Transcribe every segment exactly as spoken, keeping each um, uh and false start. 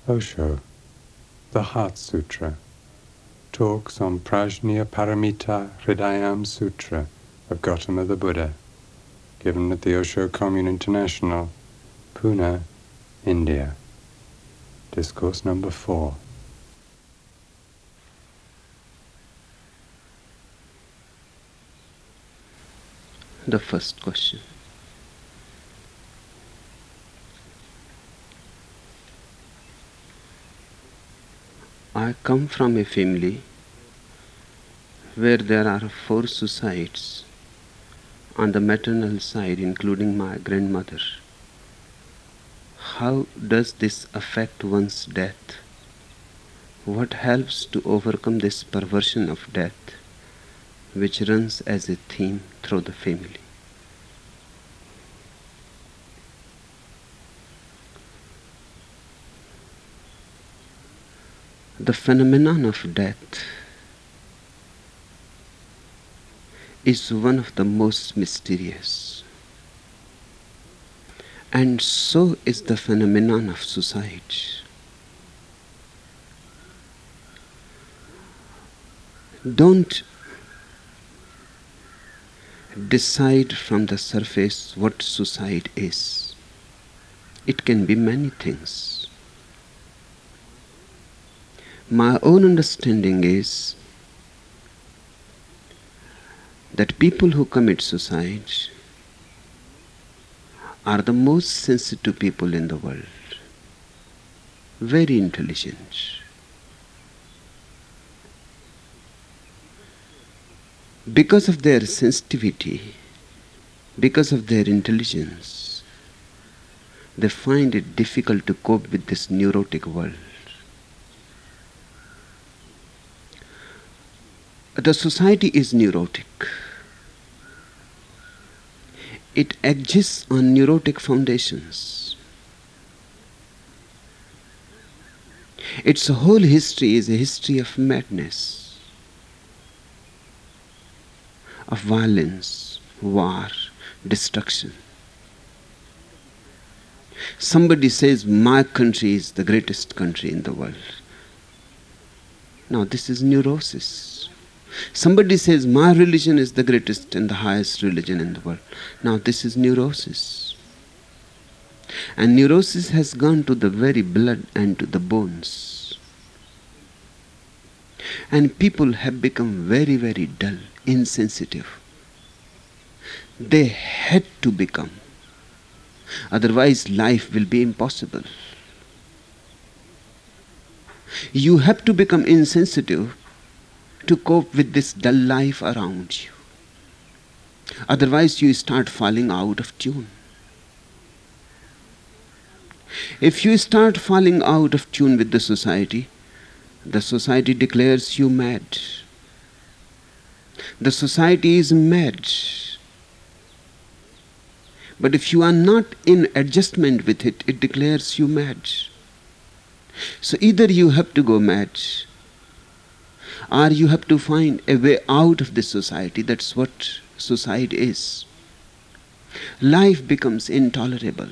Osho, the Heart Sutra, talks on Prajna Paramita Hridayam Sutra of Gautama the Buddha, given at the Osho Commune International, Pune, India. Discourse number four. The first question. I come from a family where there are four suicides on the maternal side, including my grandmother. How does this affect one's death? What helps to overcome this perversion of death, which runs as a theme through the family? The phenomenon of death is one of the most mysterious, and so is the phenomenon of suicide. Don't decide from the surface what suicide is. It can be many things. My own understanding is that people who commit suicide are the most sensitive people in the world, very intelligent. Because of their sensitivity, because of their intelligence, they find it difficult to cope with this neurotic world. The society is neurotic. It exists on neurotic foundations. Its whole history is a history of madness, of violence, war, destruction. Somebody says, my country is the greatest country in the world. Now this is neurosis. Somebody says, my religion is the greatest and the highest religion in the world. Now this is neurosis. And neurosis has gone to the very blood and to the bones. And people have become very, very dull, insensitive. They had to become. Otherwise life will be impossible. You have to become insensitive to cope with this dull life around you. Otherwise you start falling out of tune. If you start falling out of tune with the society, the society declares you mad. The society is mad. But if you are not in adjustment with it, it declares you mad. So either you have to go mad, or you have to find a way out of this society. That's what suicide is. Life becomes intolerable.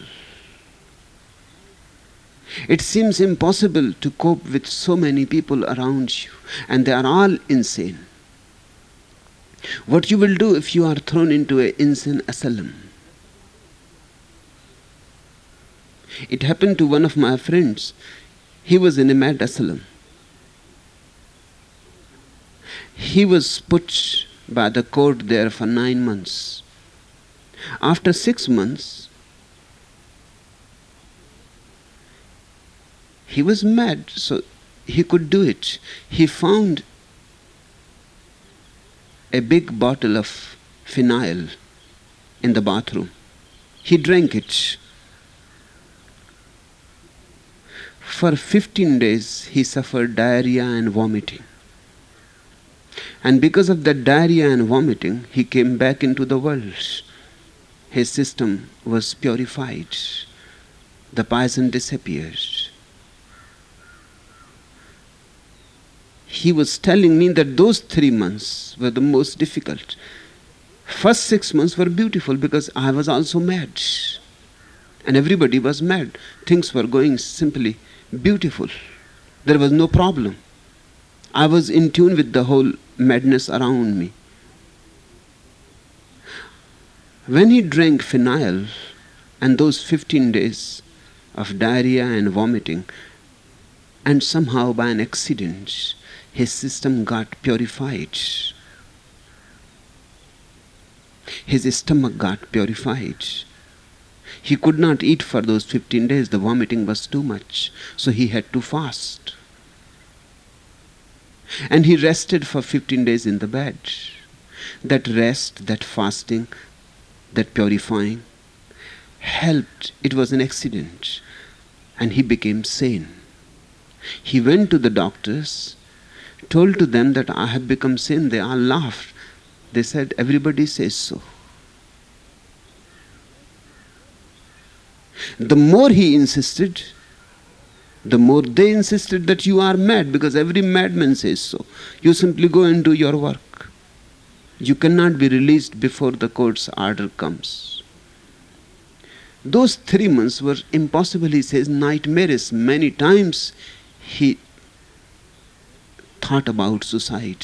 It seems impossible to cope with so many people around you, and they are all insane. What you will do if you are thrown into an insane asylum? It happened to one of my friends. He was in a mad asylum. He was put by the court there for nine months. After six months, he was mad, so he could do it. He found a big bottle of phenyl in the bathroom. He drank it. For fifteen days, he suffered diarrhea and vomiting. And because of that diarrhea and vomiting, he came back into the world. His system was purified. The poison disappeared. He was telling me that those three months were the most difficult. First six months were beautiful because I was also mad. And everybody was mad. Things were going simply beautiful. There was no problem. I was in tune with the whole madness around me. When he drank phenyl, and those fifteen days of diarrhea and vomiting, and somehow by an accident, his system got purified. His stomach got purified. He could not eat for those fifteen days. The vomiting was too much. So he had to fast. And he rested for fifteen days in the bed. That rest, that fasting, that purifying helped. It was an accident. And he became sane. He went to the doctors, told to them that I have become sane. They all laughed. They said, everybody says so. The more he insisted, the more they insisted that you are mad, because every madman says so. You simply go and do your work. You cannot be released before the court's order comes. Those three months were impossible, he says, nightmares. Many times he thought about suicide.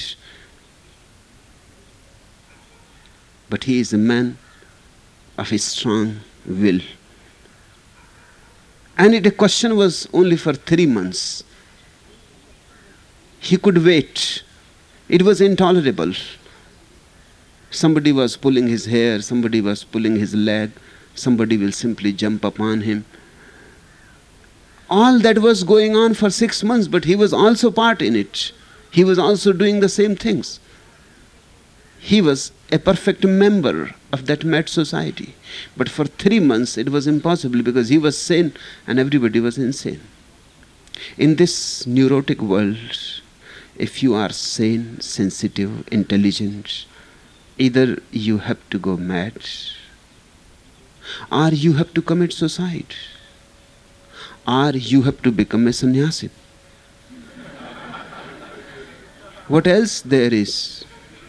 But he is a man of a strong will. And it, the question was only for three months. He could wait. It was intolerable. Somebody was pulling his hair, somebody was pulling his leg, somebody will simply jump upon him. All that was going on for six months, but he was also part in it. He was also doing the same things. He was a perfect member of that mad society. But for three months it was impossible, because he was sane and everybody was insane. In this neurotic world, if you are sane, sensitive, intelligent, either you have to go mad or you have to commit suicide or you have to become a sannyasi. What else there is?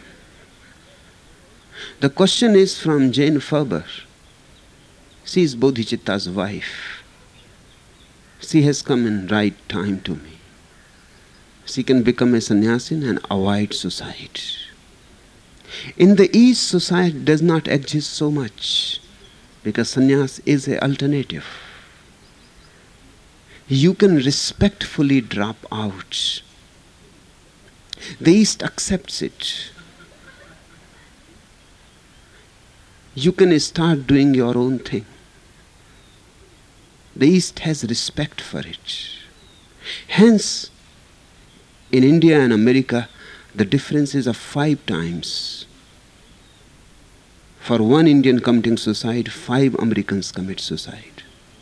The question is from Jane Ferber. She is Bodhicitta's wife. She has come in right time to me. She can become a sannyasin and avoid suicide. In the East, suicide does not exist so much, because sannyas is an alternative. You can respectfully drop out. The East accepts it. You can start doing your own thing. The East has respect for it. Hence, in India and America, the difference is of five times. For one Indian committing suicide, five Americans commit suicide.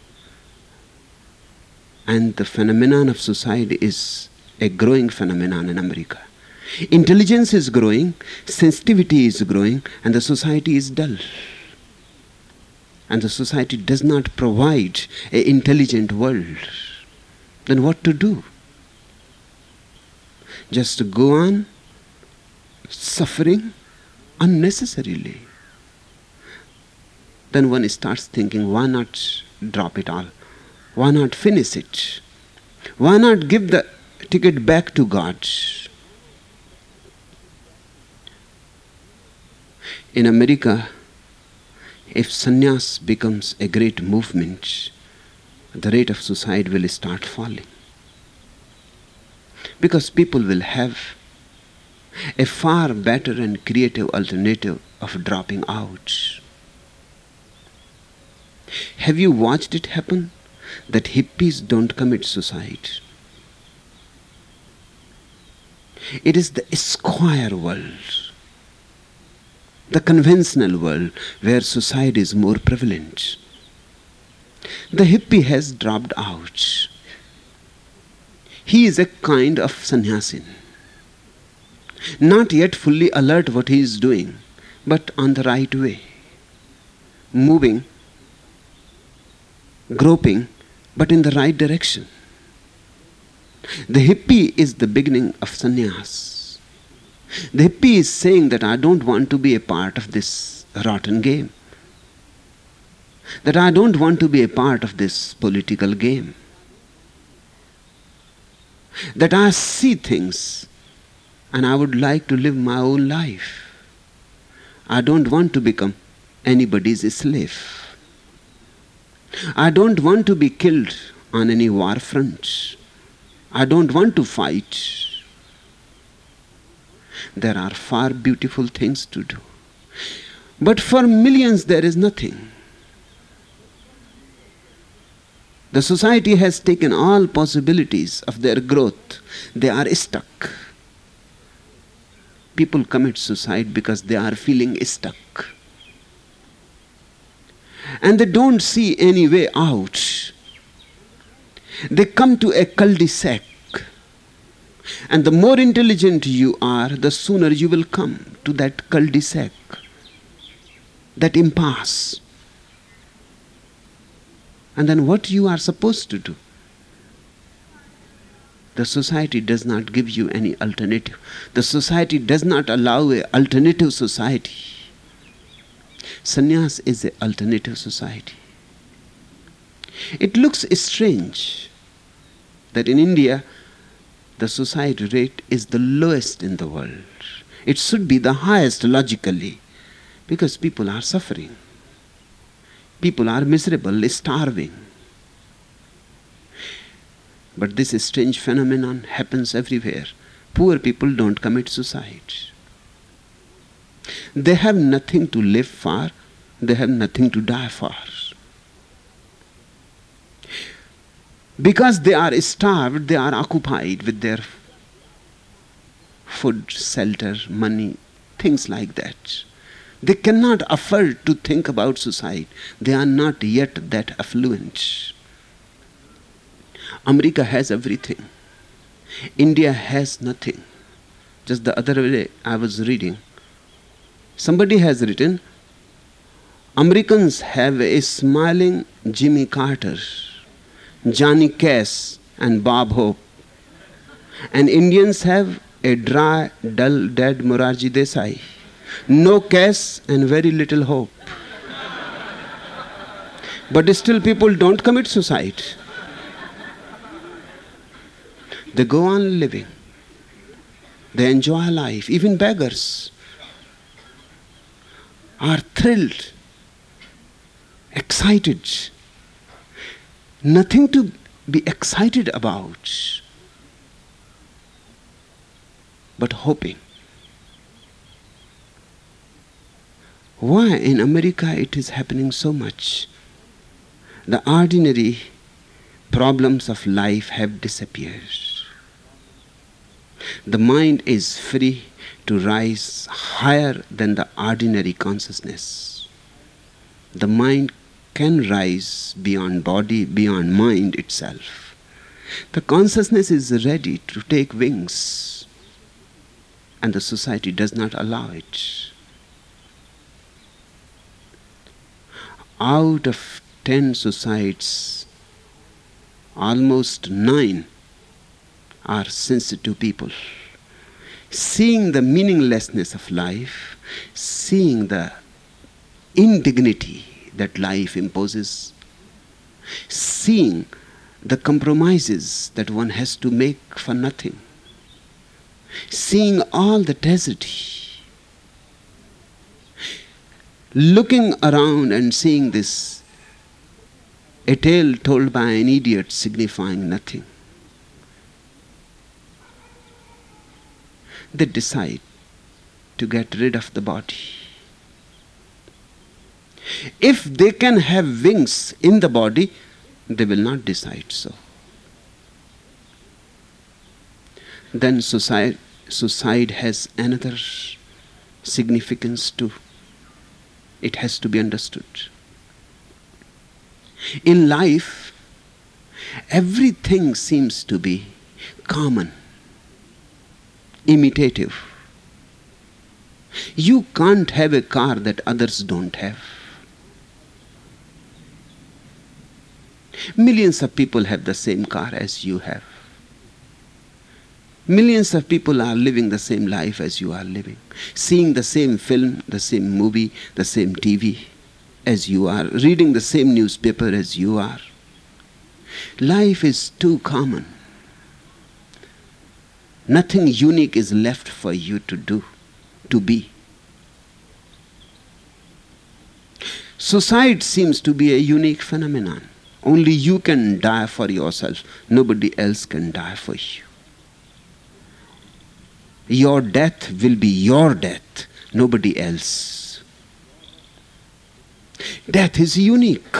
And the phenomenon of suicide is a growing phenomenon in America. Intelligence is growing, sensitivity is growing, and the society is dull. And the society does not provide an intelligent world. Then what to do? Just to go on suffering unnecessarily. Then one starts thinking, why not drop it all? Why not finish it? Why not give the ticket back to God? In America, if sannyas becomes a great movement, the rate of suicide will start falling. Because people will have a far better and creative alternative of dropping out. Have you watched it happen? That hippies don't commit suicide. It is the square world, the conventional world, where suicide is more prevalent. The hippie has dropped out. He is a kind of sannyasin, not yet fully alert what he is doing, but on the right way, moving, groping, but in the right direction. The hippie is the beginning of sannyas. The hippie is saying that I don't want to be a part of this rotten game. that I don't want to be a part of this political game. That I see things and I would like to live my own life. I don't want to become anybody's slave. I don't want to be killed on any war front. I don't want to fight. There are far beautiful things to do. But for millions there is nothing. The society has taken all possibilities of their growth. They are stuck. People commit suicide because they are feeling stuck. And they don't see any way out. They come to a cul-de-sac. And the more intelligent you are, the sooner you will come to that cul-de-sac, that impasse. And then what you are supposed to do? The society does not give you any alternative. The society does not allow an alternative society. Sannyas is an alternative society. It looks strange that in India, the suicide rate is the lowest in the world. It should be the highest logically, because people are suffering. People are miserable, starving. But this strange phenomenon happens everywhere. Poor people don't commit suicide. They have nothing to live for. They have nothing to die for. Because they are starved, they are occupied with their food, shelter, money, things like that. They cannot afford to think about suicide. They are not yet that affluent. America has everything. India has nothing. Just the other day I was reading. Somebody has written, Americans have a smiling Jimmy Carter, Johnny Cash and Bob Hope. And Indians have a dry, dull, dead Morarji Desai. No cash and very little hope. But still people don't commit suicide. They go on living. They enjoy life. Even beggars are thrilled, excited. Nothing to be excited about, but hoping. Why in America it is happening so much? The ordinary problems of life have disappeared. The mind is free to rise higher than the ordinary consciousness. The mind can rise beyond body, beyond mind itself. The consciousness is ready to take wings, and the society does not allow it. Out of ten suicides, almost nine are sensitive people. Seeing the meaninglessness of life, seeing the indignity that life imposes, seeing the compromises that one has to make for nothing, seeing all the tragedy, looking around and seeing this, a tale told by an idiot signifying nothing. They decide to get rid of the body. If they can have wings in the body, they will not decide so. Then suicide, suicide has another significance too. It has to be understood. In life, everything seems to be common, imitative. You can't have a car that others don't have. Millions of people have the same car as you have. Millions of people are living the same life as you are living, seeing the same film, the same movie, the same T V. as you are, reading the same newspaper as you are. Life is too common. Nothing unique is left for you to do, to be. Suicide seems to be a unique phenomenon. Only you can die for yourself. Nobody else can die for you. Your death will be your death, nobody else. Death is unique.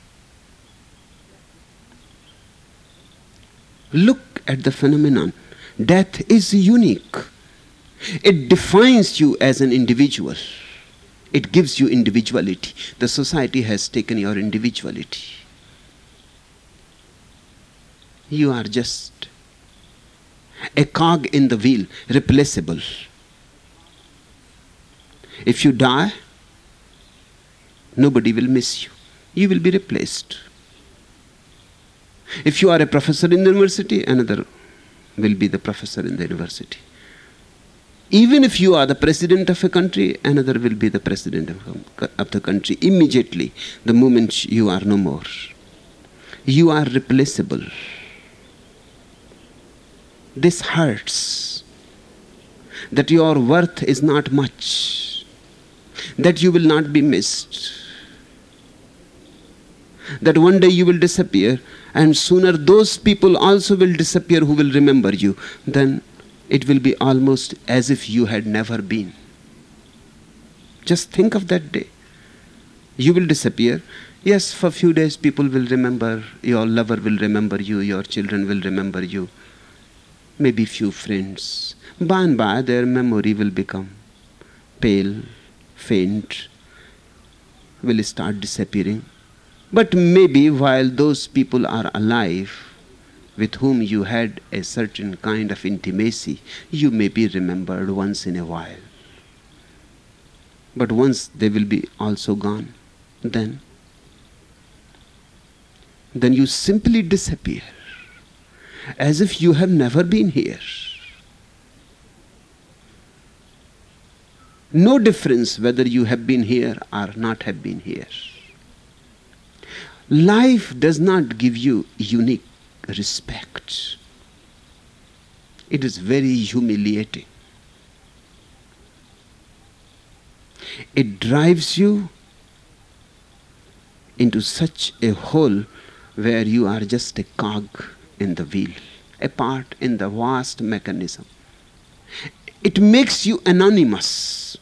Look at the phenomenon. Death is unique. It defines you as an individual. It gives you individuality. The society has taken your individuality. You are just a cog in the wheel, replaceable. If you die, nobody will miss you. You will be replaced. If you are a professor in the university, another will be the professor in the university. Even if you are the president of a country, another will be the president of the country immediately, the moment you are no more. You are replaceable. This hurts, that your worth is not much, that you will not be missed, that one day you will disappear, and sooner those people also will disappear who will remember you. Then it will be almost as if you had never been. Just think of that day. You will disappear. Yes, for a few days people will remember, your lover will remember you, your children will remember you, maybe few friends. By and by their memory will become pale, faint, will start disappearing. But maybe while those people are alive, with whom you had a certain kind of intimacy, you may be remembered once in a while. But once they will be also gone, then, then you simply disappear, as if you have never been here. No difference whether you have been here or not have been here. Life does not give you unique respect. It is very humiliating. It drives you into such a hole where you are just a cog in the wheel, a part in the vast mechanism. It makes you anonymous.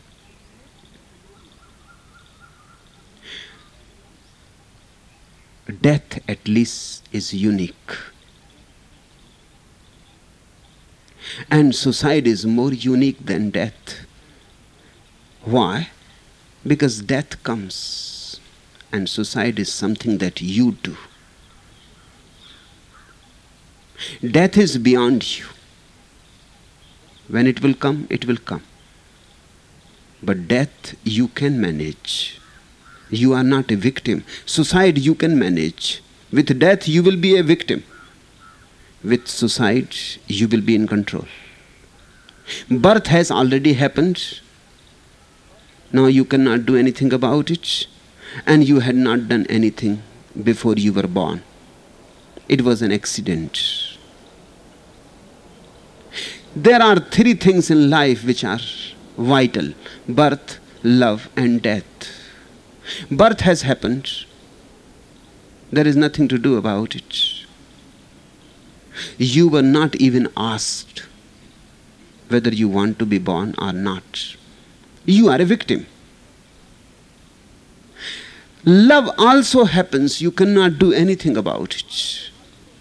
Death at least is unique. And suicide is more unique than death. Why? Because death comes and suicide is something that you do. Death is beyond you. When it will come, it will come. But death you can manage. You are not a victim. Suicide you can manage. With death you will be a victim. With suicide you will be in control. Birth has already happened. Now you cannot do anything about it. And you had not done anything before you were born. It was an accident. There are three things in life which are vital: birth, love, and death. Birth has happened. There is nothing to do about it. You were not even asked whether you want to be born or not. You are a victim. Love also happens. You cannot do anything about it.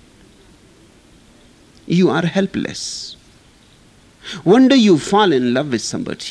You are helpless. One day you fall in love with somebody.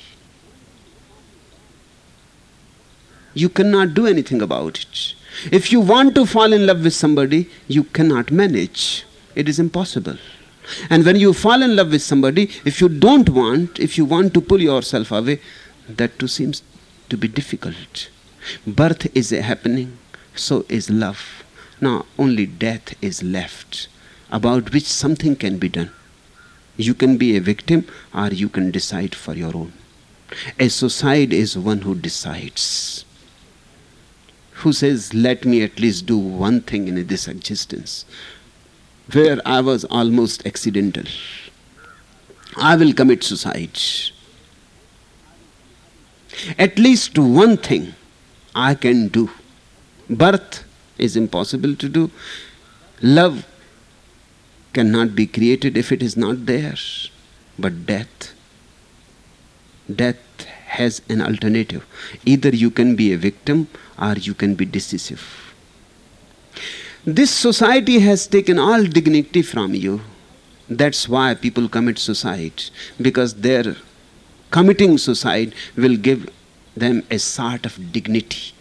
You cannot do anything about it. If you want to fall in love with somebody, you cannot manage. It is impossible. And when you fall in love with somebody, if you don't want, if you want to pull yourself away, that too seems to be difficult. Birth is a happening, so is love. Now only death is left, about which something can be done. You can be a victim or you can decide for your own. A suicide is one who decides. who says, let me at least do one thing in this existence, where I was almost accidental. I will commit suicide. At least one thing I can do. Birth is impossible to do. Love cannot be created if it is not there. But death, death has an alternative. Either you can be a victim or you can be decisive. This society has taken all dignity from you. That's why people commit suicide, because their committing suicide will give them a sort of dignity.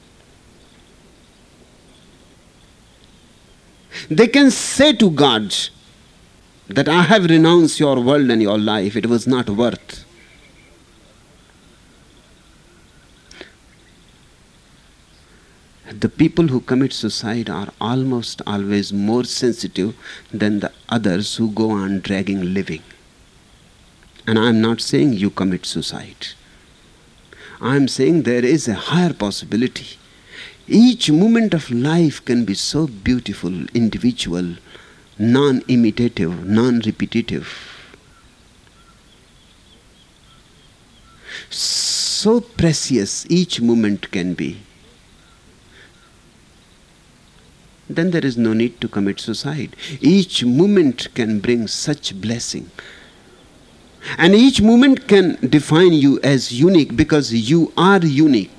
They can say to God that I have renounced your world and your life. It was not worth. The people who commit suicide are almost always more sensitive than the others who go on dragging living. And I am not saying you commit suicide. I am saying there is a higher possibility. Each moment of life can be so beautiful, individual, non-imitative, non-repetitive. So precious each moment can be. Then there is no need to commit suicide. Each moment can bring such blessing. And each moment can define you as unique, because you are unique.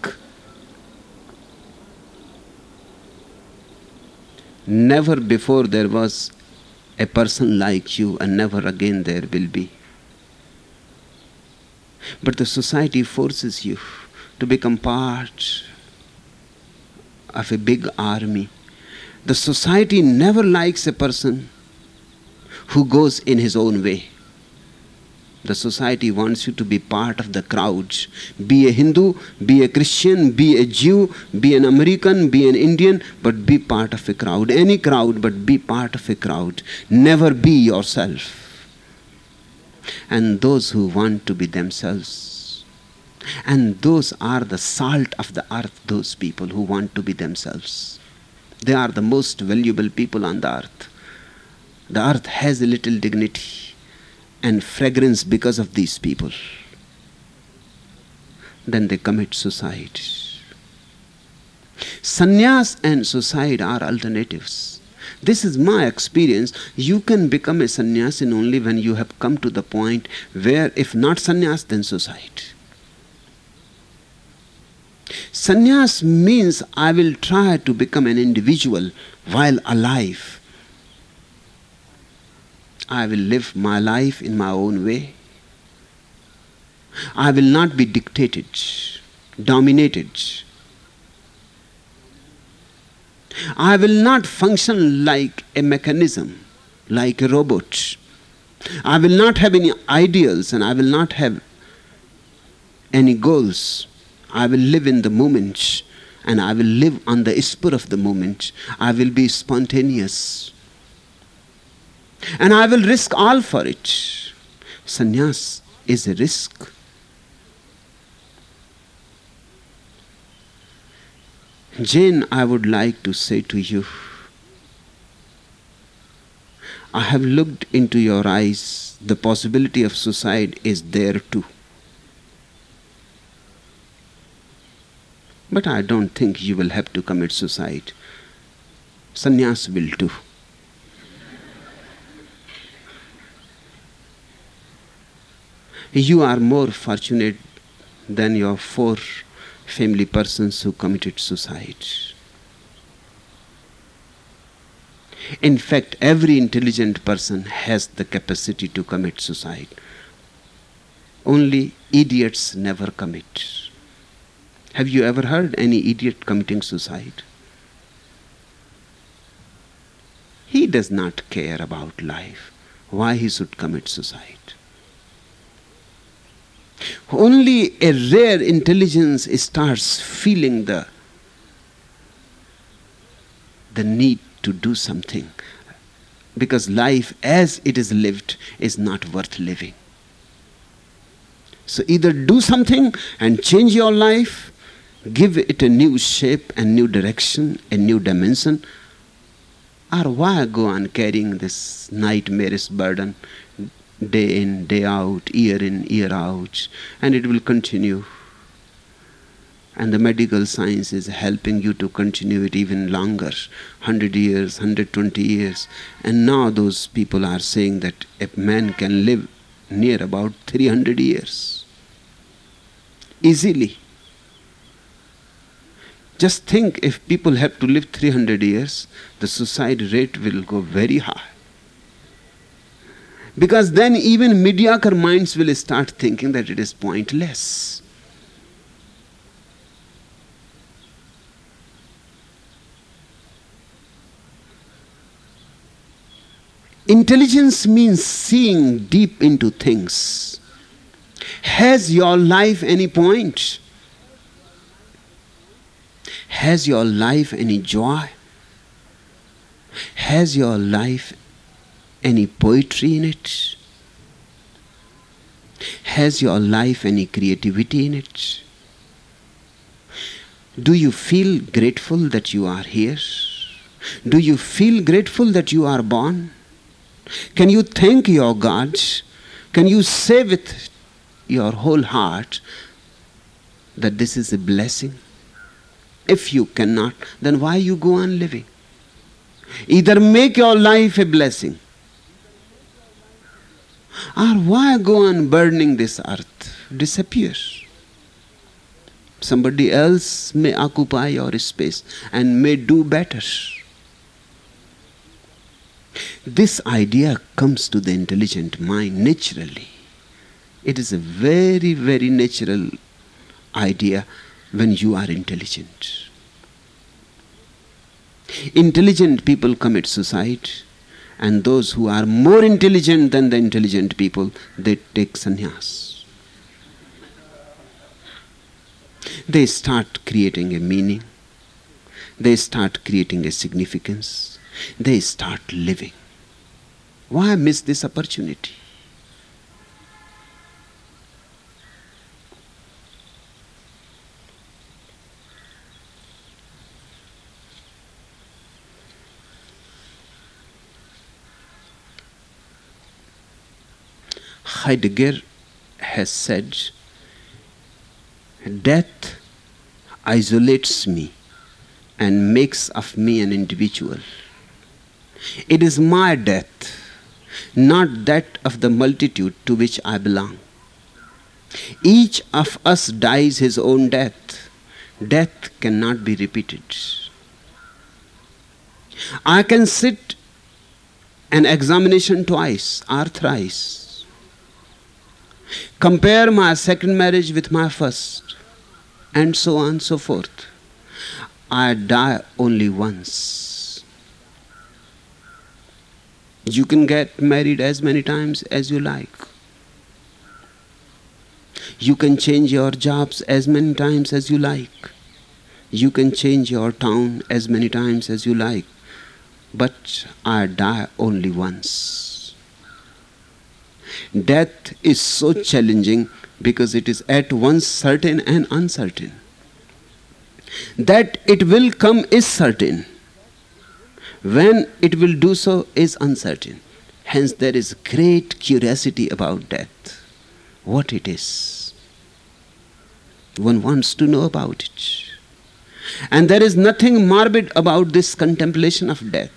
Never before there was a person like you, and never again there will be. But the society forces you to become part of a big army. The society never likes a person who goes in his own way. The society wants you to be part of the crowds. Be a Hindu, be a Christian, be a Jew, be an American, be an Indian, but be part of a crowd. Any crowd, but be part of a crowd. Never be yourself. And those who want to be themselves, and those are the salt of the earth, those people who want to be themselves. They are the most valuable people on the earth. The earth has a little dignity and fragrance because of these people. Then they commit suicide. Sannyas and suicide are alternatives. This is my experience. You can become a sannyasin only when you have come to the point where, if not sannyas, then suicide. Sannyas means I will try to become an individual while alive. I will live my life in my own way. I will not be dictated, dominated. I will not function like a mechanism, like a robot. I will not have any ideals, and I will not have any goals. I will live in the moment, and I will live on the spur of the moment. I will be spontaneous. And I will risk all for it. Sannyas is a risk. Jane, I would like to say to you, I have looked into your eyes. The possibility of suicide is there too. But I don't think you will have to commit suicide. Sannyas will too. You are more fortunate than your four family persons who committed suicide. In fact, every intelligent person has the capacity to commit suicide. Only idiots never commit. Have you ever heard any idiot committing suicide? He does not care about life. Why he should commit suicide? Only a rare intelligence starts feeling the, the need to do something, because life as it is lived is not worth living. So either do something and change your life, give it a new shape and new direction, a new dimension? Or why go on carrying this nightmarish burden day in, day out, year in, year out, and it will continue? And the medical science is helping you to continue it even longer, one hundred years, one hundred twenty years. And now those people are saying that a man can live near about three hundred years. Easily. Just think, if people have to live three hundred years, the suicide rate will go very high. Because then even mediocre minds will start thinking that it is pointless. Intelligence means seeing deep into things. Has your life any point? Has your life any joy? Has your life any poetry in it? Has your life any creativity in it? Do you feel grateful that you are here? Do you feel grateful that you are born? Can you thank your God? Can you say with your whole heart that this is a blessing? If you cannot, then why you go on living? Either make your life a blessing, or why go on burning this earth? Disappear. Somebody else may occupy your space and may do better. This idea comes to the intelligent mind naturally. It is a very, very natural idea when you are intelligent. Intelligent people commit suicide, and those who are more intelligent than the intelligent people, they take sannyas. They start creating a meaning. They start creating a significance. They start living. Why miss this opportunity? Heidegger has said, death isolates me and makes of me an individual. It is my death, not that of the multitude to which I belong. Each of us dies his own death. Death cannot be repeated. I can sit an examination twice or thrice. Compare my second marriage with my first, and so on and so forth. I die only once. You can get married as many times as you like. You can change your jobs as many times as you like. You can change your town as many times as you like. But I die only once. Death is so challenging because it is at once certain and uncertain. That it will come is certain. When it will do so is uncertain. Hence there is great curiosity about death. What it is. One wants to know about it. And there is nothing morbid about this contemplation of death.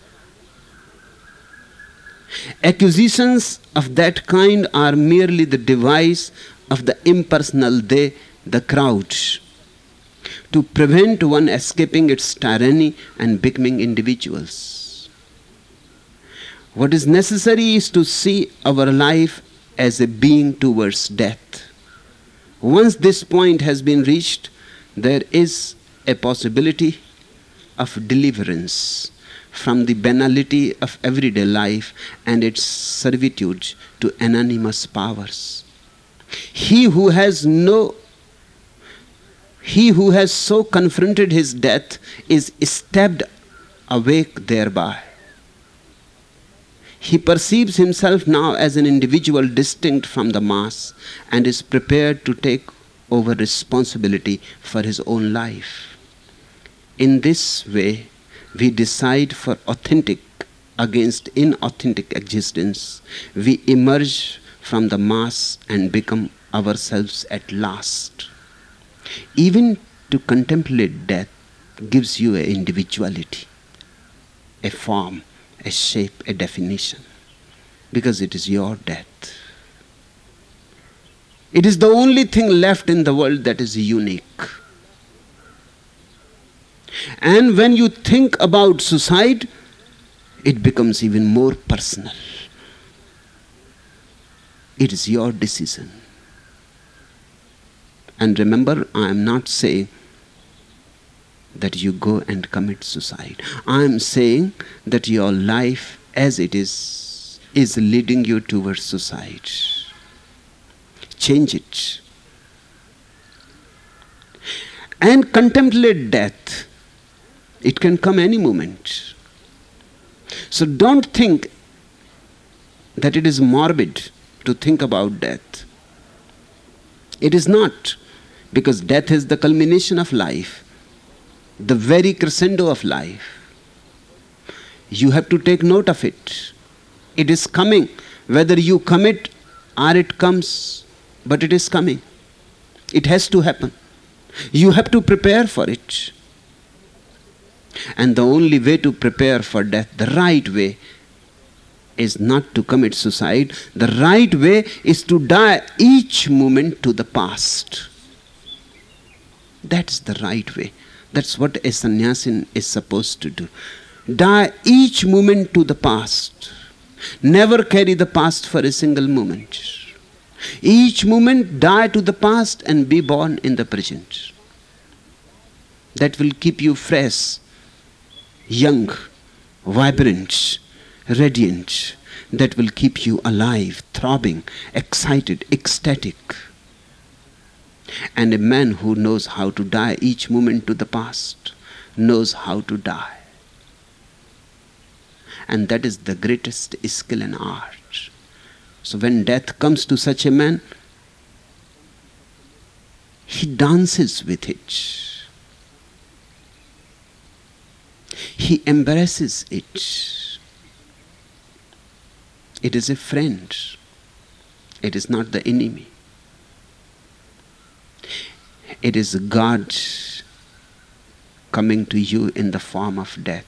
Accusations of that kind are merely the device of the impersonal they, the crowd, to prevent one escaping its tyranny and becoming individuals. What is necessary is to see our life as a being towards death. Once this point has been reached, there is a possibility of deliverance from the banality of everyday life and its servitude to anonymous powers. He who has no He who has so confronted his death is stabbed awake thereby. He perceives himself now as an individual distinct from the mass and is prepared to take over responsibility for his own life. In this way, we decide for authentic against inauthentic existence. We emerge from the mass and become ourselves at last. Even to contemplate death gives you an individuality, a form, a shape, a definition, because it is your death. It is the only thing left in the world that is unique. And when you think about suicide, it becomes even more personal. It is your decision. And remember, I am not saying that you go and commit suicide. I am saying that your life as it is, is leading you towards suicide. Change it. And contemplate death. It can come any moment. So don't think that it is morbid to think about death. It is not, because death is the culmination of life, the very crescendo of life. You have to take note of it. It is coming, whether you commit or it comes, but it is coming. It has to happen. You have to prepare for it. And the only way to prepare for death, the right way, is not to commit suicide. The right way is to die each moment to the past. That's the right way. That's what a sannyasin is supposed to do. Die each moment to the past. Never carry the past for a single moment. Each moment die to the past and be born in the present. That will keep you fresh, young, vibrant, radiant. That will keep you alive, throbbing, excited, ecstatic. And a man who knows how to die each moment to the past knows how to die. And that is the greatest skill and art. So when death comes to such a man, he dances with it. He embraces it. It is a friend. It is not the enemy. It is God coming to you in the form of death.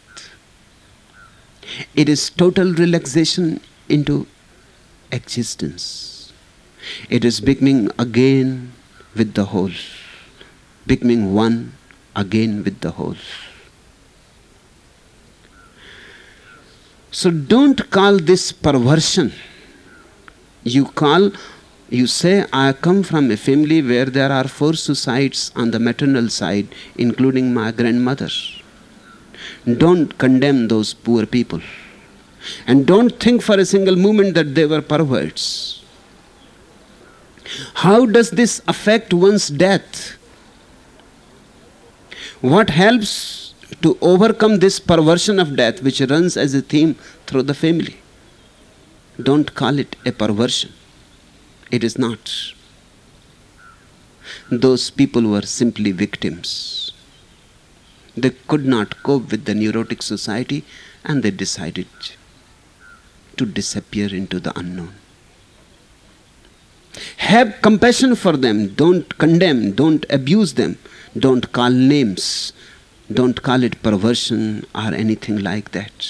It is total relaxation into existence. It is becoming again with the whole, becoming one again with the whole. So don't call this perversion. You call, you say, I come from a family where there are four suicides on the maternal side, including my grandmother. Don't condemn those poor people. And don't think for a single moment that they were perverts. How does this affect one's death? What helps to overcome this perversion of death which runs as a theme through the family? Don't call it a perversion. It is not. Those people were simply victims. They could not cope with the neurotic society and they decided to disappear into the unknown. Have compassion for them. Don't condemn. Don't abuse them. Don't call names. Don't call it perversion or anything like that.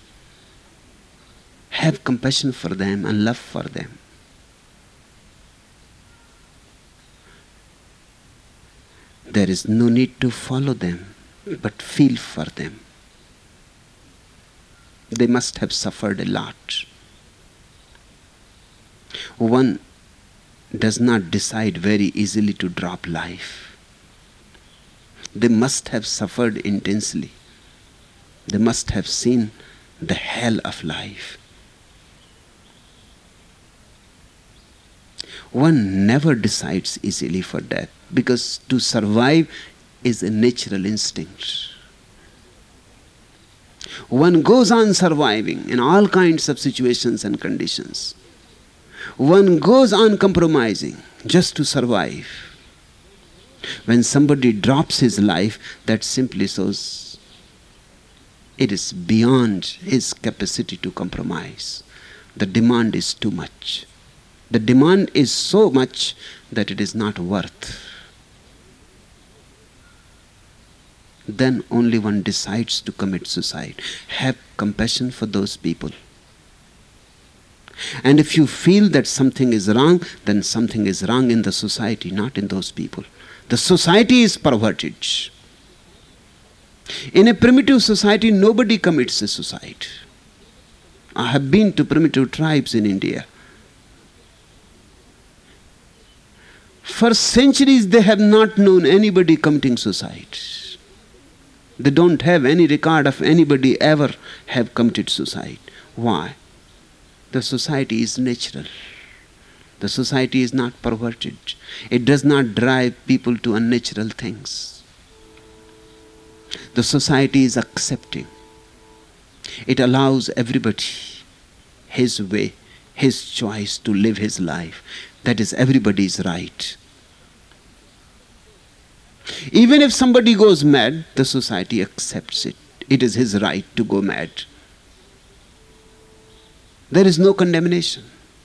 Have compassion for them and love for them. There is no need to follow them, but feel for them. They must have suffered a lot. One does not decide very easily to drop life. They must have suffered intensely. They must have seen the hell of life. One never decides easily for death, because to survive is a natural instinct. One goes on surviving in all kinds of situations and conditions. One goes on compromising just to survive. When somebody drops his life, that simply shows it is beyond his capacity to compromise. The demand is too much. The demand is so much that it is not worth. Then only one decides to commit suicide. Have compassion for those people. And if you feel that something is wrong, then something is wrong in the society, not in those people. The society is perverted. In a primitive society, nobody commits a suicide. I have been to primitive tribes in India. For centuries, they have not known anybody committing suicide. They don't have any record of anybody ever have committed suicide. Why? The society is natural. The society is not perverted. It does not drive people to unnatural things. The society is accepting. It allows everybody his way, his choice to live his life. That is everybody's right. Even if somebody goes mad, the society accepts it. It is his right to go mad. There is no condemnation.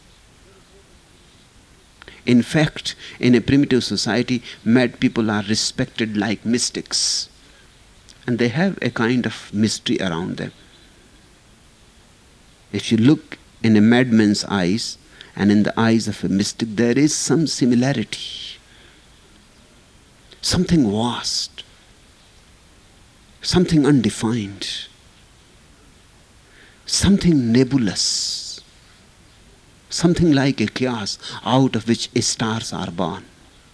In fact, in a primitive society, mad people are respected like mystics. And they have a kind of mystery around them. If you look in a madman's eyes and in the eyes of a mystic, there is some similarity. Something vast. Something undefined. Something nebulous. Something like a chaos out of which stars are born.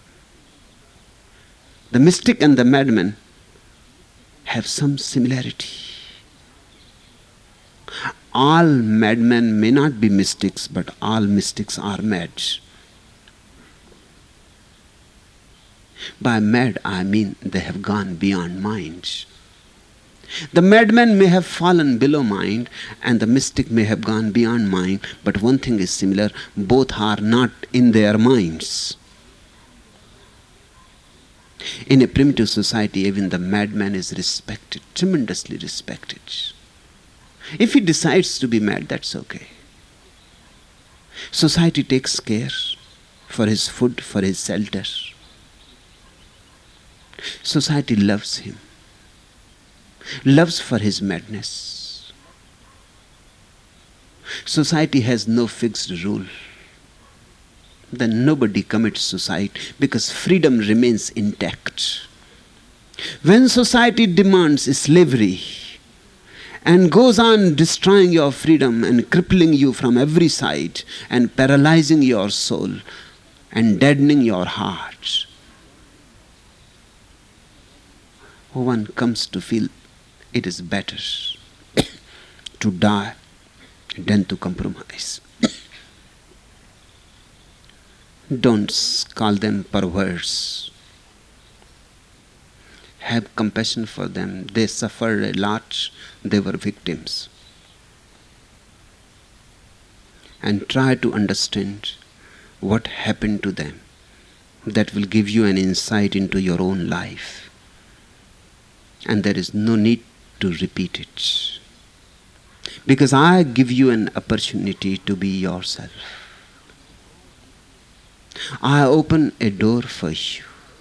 The mystic and the madman have some similarity. All madmen may not be mystics, but all mystics are mad. By mad, I mean they have gone beyond mind. The madman may have fallen below mind, and the mystic may have gone beyond mind, but one thing is similar, both are not in their minds. In a primitive society, even the madman is respected, tremendously respected. If he decides to be mad, that's okay. Society takes care for his food, for his shelter. Society loves him, loves for his madness. Society has no fixed rule. Then nobody commits suicide because freedom remains intact. When society demands slavery and goes on destroying your freedom and crippling you from every side and paralyzing your soul and deadening your heart, one comes to feel it is better to die than to compromise. Don't call them perverse. Have compassion for them. They suffered a lot. They were victims. And try to understand what happened to them. That will give you an insight into your own life. And there is no need to repeat it. Because I give you an opportunity to be yourself. I open a door for you.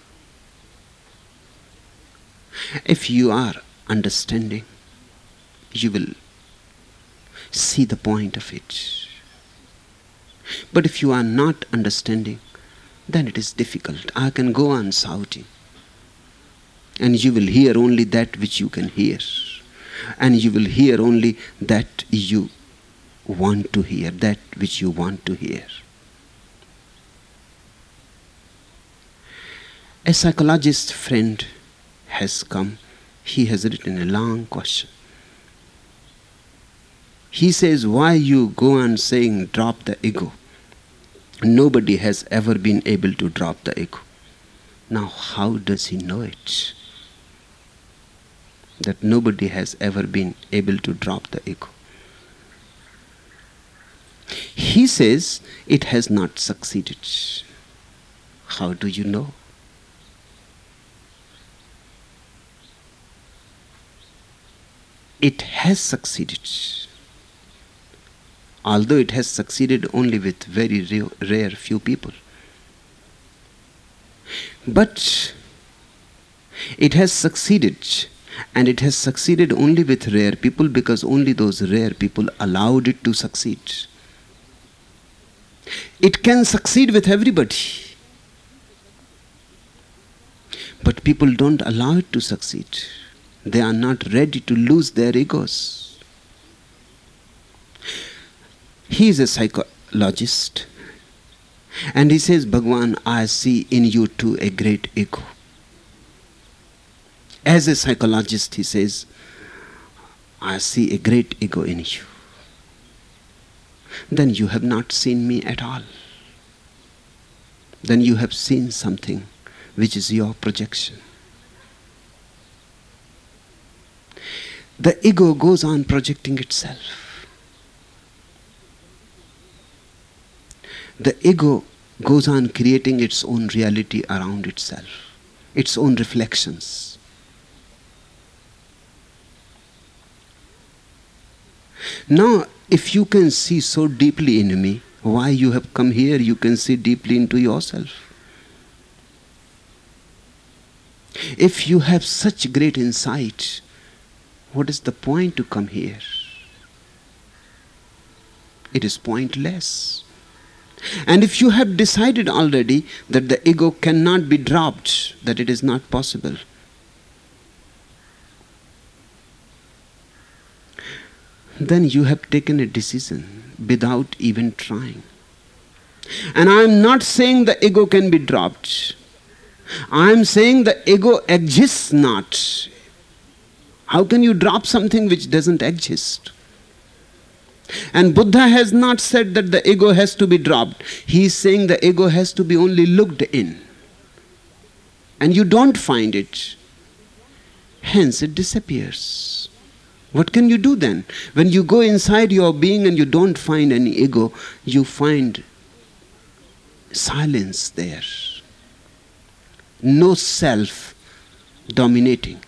If you are understanding, you will see the point of it. But if you are not understanding, then it is difficult. I can go on shouting, and you will hear only that which you can hear, and you will hear only that you want to hear, that which you want to hear. A psychologist friend has come. He has written a long question. He says, why you go on saying drop the ego? Nobody has ever been able to drop the ego. Now how does he know it? That nobody has ever been able to drop the ego. He says it has not succeeded. How do you know? it has succeeded. Although it has succeeded only with very rare, rare few people. But it has succeeded, and it has succeeded only with rare people because only those rare people allowed it to succeed. It can succeed with everybody, but people don't allow it to succeed. They are not ready to lose their egos. He is a psychologist, and he says, Bhagwan, I see in you too a great ego. As a psychologist, he says, I see a great ego in you. Then you have not seen me at all. Then you have seen something which is your projection. The ego goes on projecting itself. The ego goes on creating its own reality around itself, its own reflections. Now, if you can see so deeply in me, why you have come here, you can see deeply into yourself. If you have such great insight, what is the point to come here? It is pointless. And if you have decided already that the ego cannot be dropped, that it is not possible, then you have taken a decision without even trying. And I am not saying the ego can be dropped. I am saying the ego exists not. How can you drop something which doesn't exist? And Buddha has not said that the ego has to be dropped. He is saying the ego has to be only looked in. And you don't find it. Hence it disappears. What can you do then? When you go inside your being and you don't find any ego, you find silence there. No self dominating.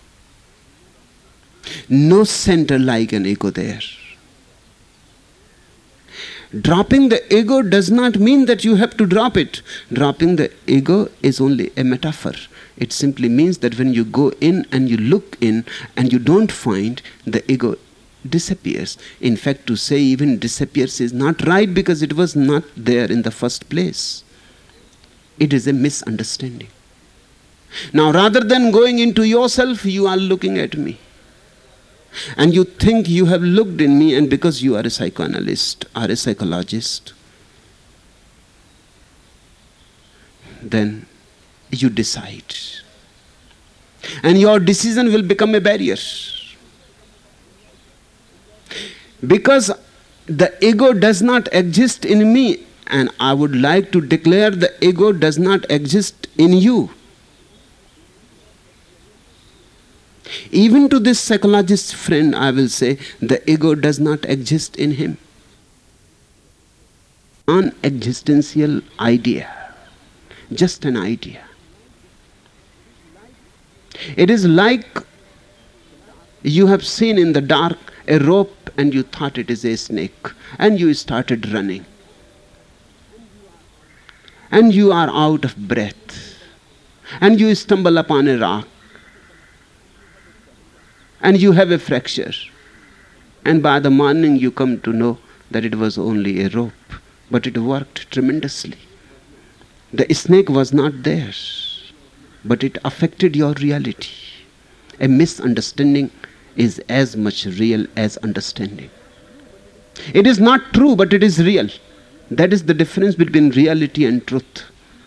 No center like an ego there. Dropping the ego does not mean that you have to drop it. Dropping the ego is only a metaphor. It simply means that when you go in and you look in and you don't find, the ego disappears. In fact, to say even disappears is not right because it was not there in the first place. It is a misunderstanding. Now, rather than going into yourself, you are looking at me. And you think you have looked in me, and because you are a psychoanalyst or a psychologist, then you decide. And your decision will become a barrier. Because the ego does not exist in me, and I would like to declare the ego does not exist in you. Even to this psychologist friend, I will say, the ego does not exist in him. Non-existential idea. Just an idea. It is like you have seen in the dark a rope and you thought it is a snake, and you started running. And you are out of breath. And you stumble upon a rock. And you have a fracture. And by the morning you come to know that it was only a rope. But it worked tremendously. The snake was not there. But it affected your reality. A misunderstanding is as much real as understanding. It is not true, but it is real. That is the difference between reality and truth.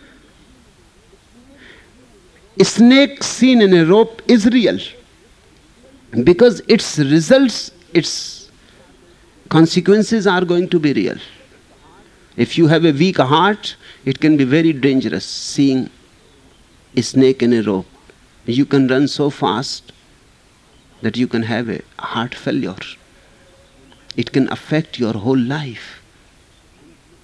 A snake seen in a rope is real. Because its results, its consequences are going to be real. If you have a weak heart, it can be very dangerous seeing a snake in a rope. You can run so fast that you can have a heart failure. It can affect your whole life.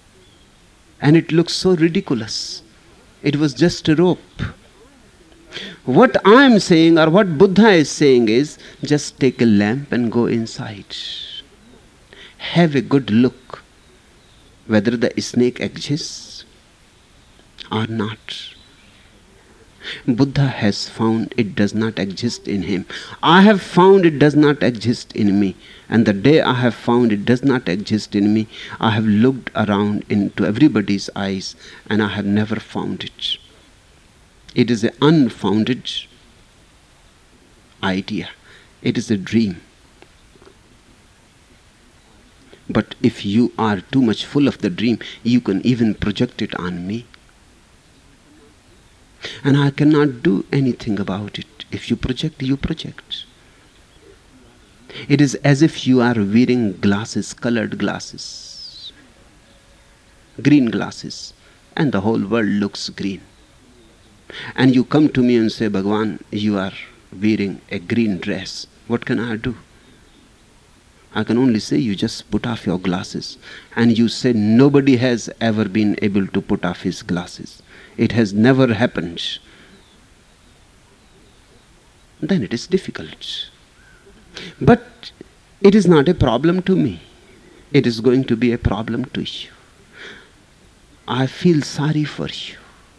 And it looks so ridiculous. It was just a rope. What I am saying, or what Buddha is saying, is just take a lamp and go inside. Have a good look whether the snake exists or not. Buddha has found it does not exist in him. I have found it does not exist in me. And the day I have found it does not exist in me, I have looked around into everybody's eyes and I have never found it. It is an unfounded idea. It is a dream. But if you are too much full of the dream, you can even project it on me. And I cannot do anything about it. If you project, you project. It is as if you are wearing glasses, colored glasses, green glasses, and the whole world looks green. And you come to me and say, Bhagwan, you are wearing a green dress. What can I do? I can only say, you just put off your glasses. And you say, nobody has ever been able to put off his glasses. It has never happened. Then it is difficult. But it is not a problem to me. It is going to be a problem to you. I feel sorry for you.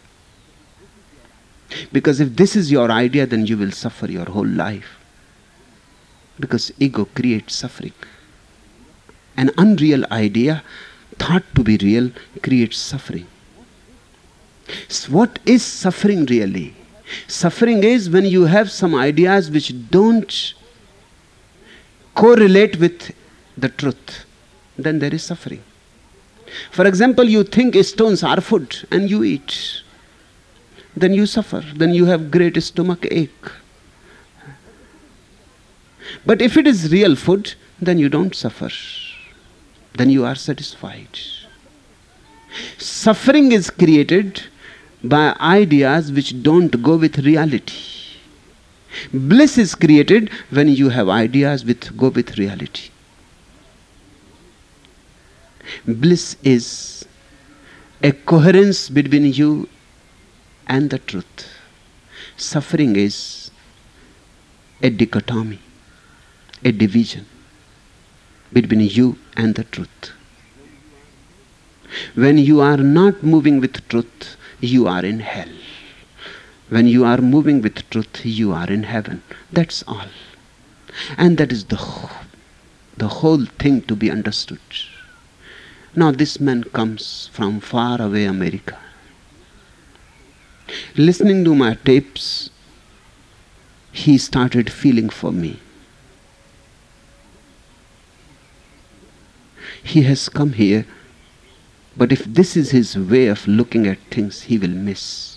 Because if this is your idea, then you will suffer your whole life. Because ego creates suffering. An unreal idea, thought to be real, creates suffering. So what is suffering really? Suffering is when you have some ideas which don't correlate with the truth. Then there is suffering. For example, you think stones are food and you eat. Then you suffer. Then you have great stomach ache. But if it is real food, then you don't suffer. Then you are satisfied. Suffering is created by ideas which don't go with reality. Bliss is created when you have ideas which go with reality. Bliss is a coherence between you and the truth. Suffering is a dichotomy, a division between you and the truth. When you are not moving with truth, you are in hell. When you are moving with truth, you are in heaven. That's all. And that is the whole, the whole thing to be understood. Now this man comes from far away America. Listening to my tapes, he started feeling for me. He has come here, but if this is his way of looking at things, he will miss.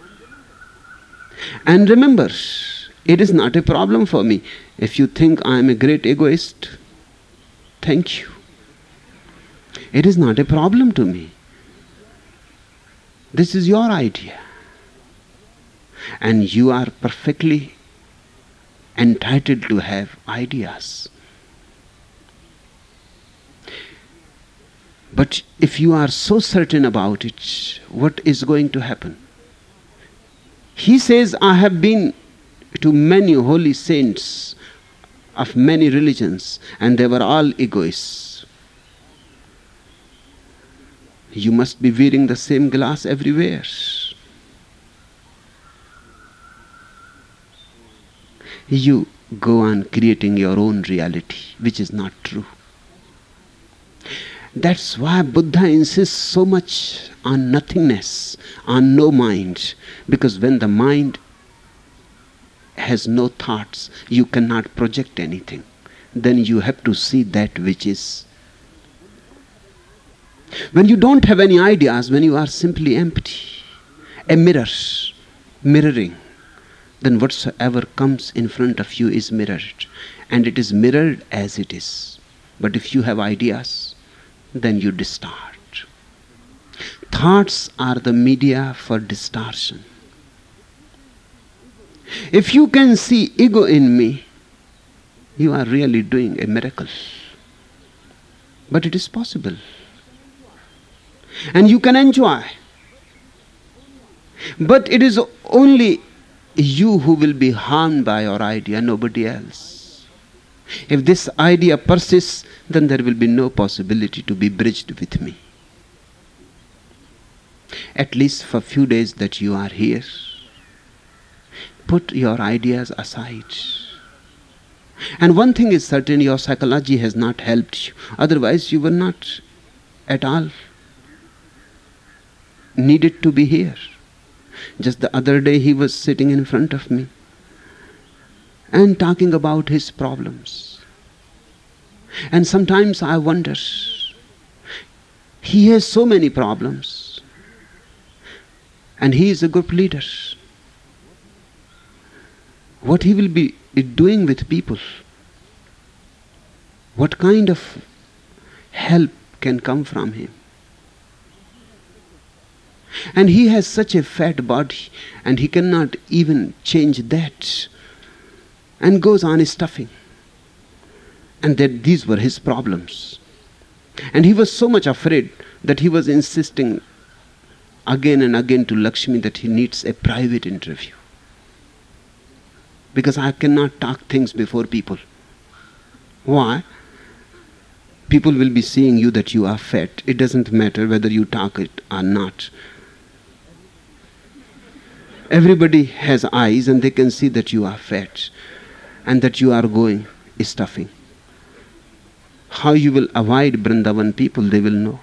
And remember, it is not a problem for me. If you think I am a great egoist, thank you. It is not a problem to me. This is your idea. And you are perfectly entitled to have ideas. But if you are so certain about it, what is going to happen? He says, I have been to many holy saints of many religions, and they were all egoists. You must be wearing the same glass everywhere. You go on creating your own reality, which is not true. That's why Buddha insists so much on nothingness, on no mind. Because when the mind has no thoughts, you cannot project anything. Then you have to see that which is. When you don't have any ideas, when you are simply empty, a mirror, mirroring, then whatsoever comes in front of you is mirrored. And it is mirrored as it is. But if you have ideas, then you distort. Thoughts are the media for distortion. If you can see ego in me, you are really doing a miracle. But it is possible. And you can enjoy. But it is only you who will be harmed by your idea, nobody else. If this idea persists, then there will be no possibility to be bridged with me. At least for few days that you are here, put your ideas aside. And one thing is certain, your psychology has not helped you. Otherwise you were not at all needed to be here. Just the other day he was sitting in front of me and talking about his problems. And sometimes I wonder, he has so many problems and he is a group leader. What he will be doing with people? What kind of help can come from him? And he has such a fat body and he cannot even change that, and goes on stuffing. And that these were his problems. And he was so much afraid that he was insisting again and again to Lakshmi that he needs a private interview. Because I cannot talk things before people. Why? People will be seeing you that you are fat. It doesn't matter whether you talk it or not. Everybody has eyes and they can see that you are fat and that you are going stuffing. How you will avoid Vrindavan people, they will know.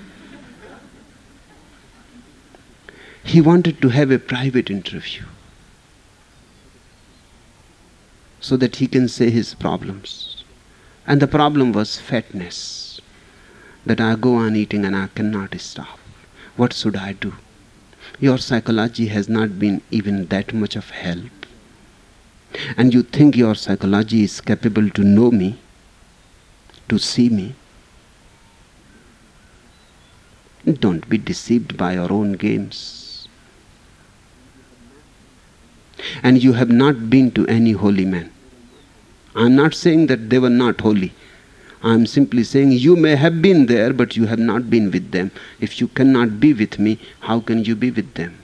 He wanted to have a private interview so that he can say his problems. And the problem was fatness, that I go on eating and I cannot stop. What should I do? Your psychology has not been even that much of help. And you think your psychology is capable to know me, to see me. Don't be deceived by your own games. And you have not been to any holy man. I am not saying that they were not holy. I am simply saying you may have been there, but you have not been with them. If you cannot be with me, how can you be with them?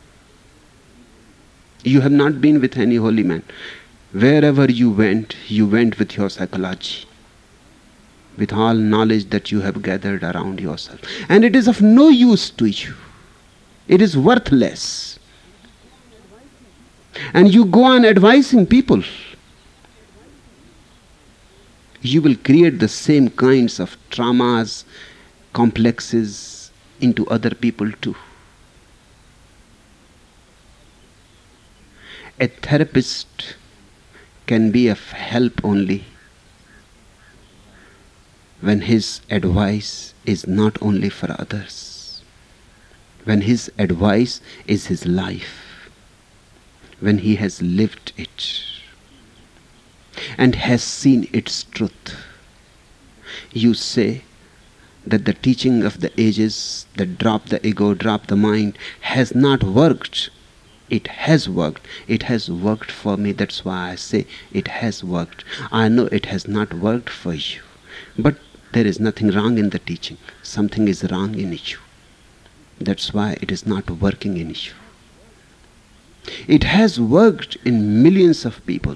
You have not been with any holy man. Wherever you went, you went with your psychology, with all knowledge that you have gathered around yourself. And it is of no use to you. It is worthless. And you go on advising people. You will create the same kinds of traumas, complexes into other people too. A therapist can be of help only when his advice is not only for others, when his advice is his life, when he has lived it and has seen its truth. You say that the teaching of the ages that drop the ego, drop the mind, has not worked. It has worked. It has worked for me. That's why I say it has worked. I know it has not worked for you. But there is nothing wrong in the teaching. Something is wrong in you. That's why it is not working in you. It has worked in millions of people.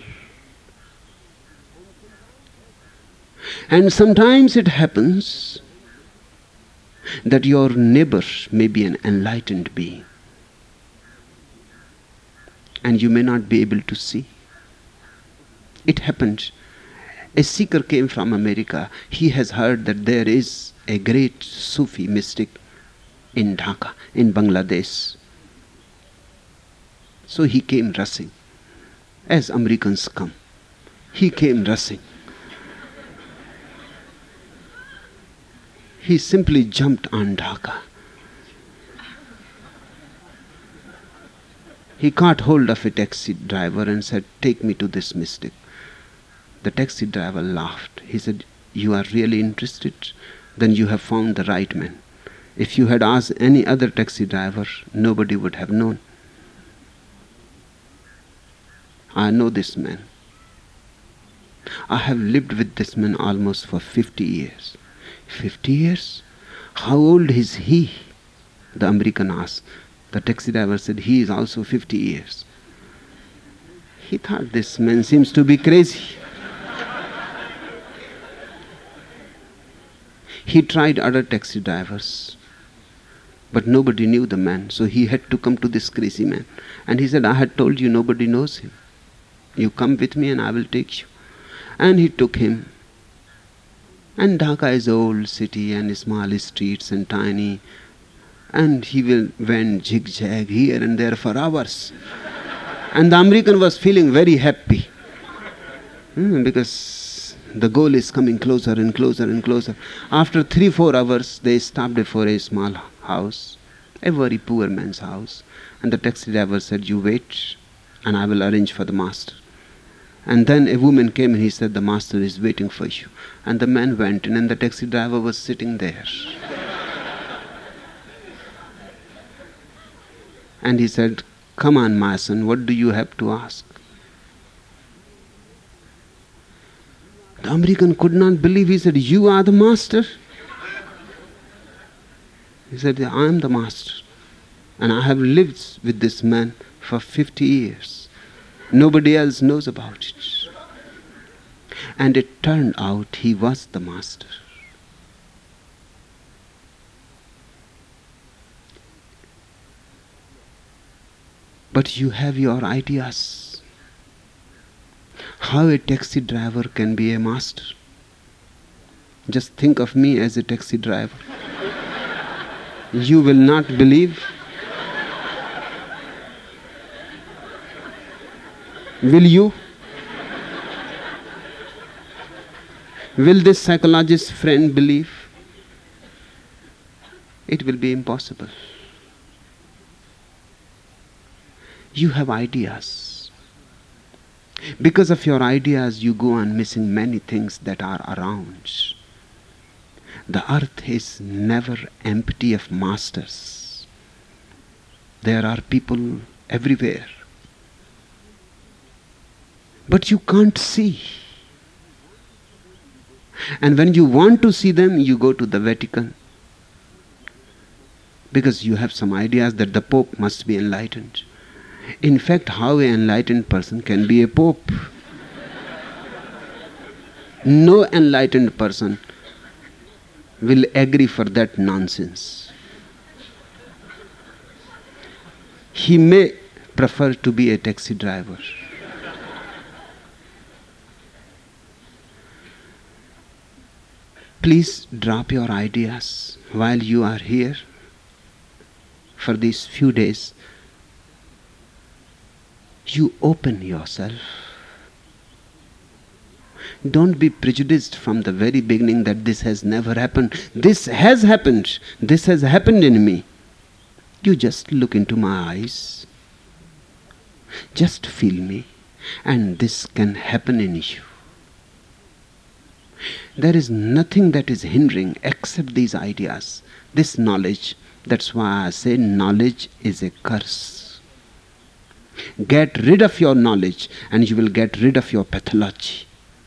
And sometimes it happens that your neighbor may be an enlightened being, and you may not be able to see. It happened. A seeker came from America. He has heard that there is a great Sufi mystic in Dhaka, in Bangladesh. So he came rushing, as Americans come. He came rushing. He simply jumped on Dhaka. He caught hold of a taxi driver and said, "Take me to this mystic." The taxi driver laughed. He said, "You are really interested? Then you have found the right man. If you had asked any other taxi driver, nobody would have known. I know this man. I have lived with this man almost for fifty years. Fifty years? How old is he?" The American asked. The taxi driver said, "He is also fifty years. He thought, this man seems to be crazy. He tried other taxi drivers, but nobody knew the man, so he had to come to this crazy man. And he said, I had told you nobody knows him. You come with me and I will take you. And he took him. And Dhaka is an old city and small streets and tiny. And he will went zigzag here and there for hours. And the American was feeling very happy. Hmm, because the goal is coming closer and closer and closer. After three, four hours, they stopped before a small house, a very poor man's house. And the taxi driver said, you wait and I will arrange for the master. And then a woman came and he said, the master is waiting for you. And the man went in and the taxi driver was sitting there. And he said, come on, my son, what do you have to ask? The American could not believe. He said, you are the master? He said, I am the master. And I have lived with this man for fifty years. Nobody else knows about it. And it turned out he was the master. But you have your ideas. How a taxi driver can be a master? Just think of me as a taxi driver. You will not believe. Will you? Will this psychologist's friend believe? It will be impossible. You have ideas. Because of your ideas, you go on missing many things that are around. The earth is never empty of masters. There are people everywhere. But you can't see. And when you want to see them, you go to the Vatican. Because you have some ideas that the Pope must be enlightened. In fact, how an enlightened person can be a Pope? No enlightened person will agree for that nonsense. He may prefer to be a taxi driver. Please drop your ideas while you are here for these few days. You open yourself. Don't be prejudiced from the very beginning that this has never happened. This has happened. This has happened in me. You just look into my eyes. Just feel me. And this can happen in you. There is nothing that is hindering except these ideas, this knowledge. That's why I say knowledge is a curse. Get rid of your knowledge and you will get rid of your pathology.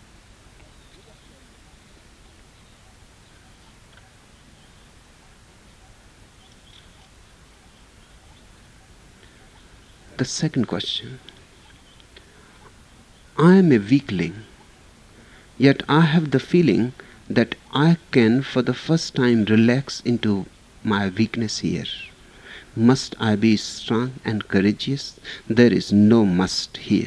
The second question. I am a weakling, yet I have the feeling that I can for the first time relax into my weakness here. Must I be strong and courageous? There is no must here.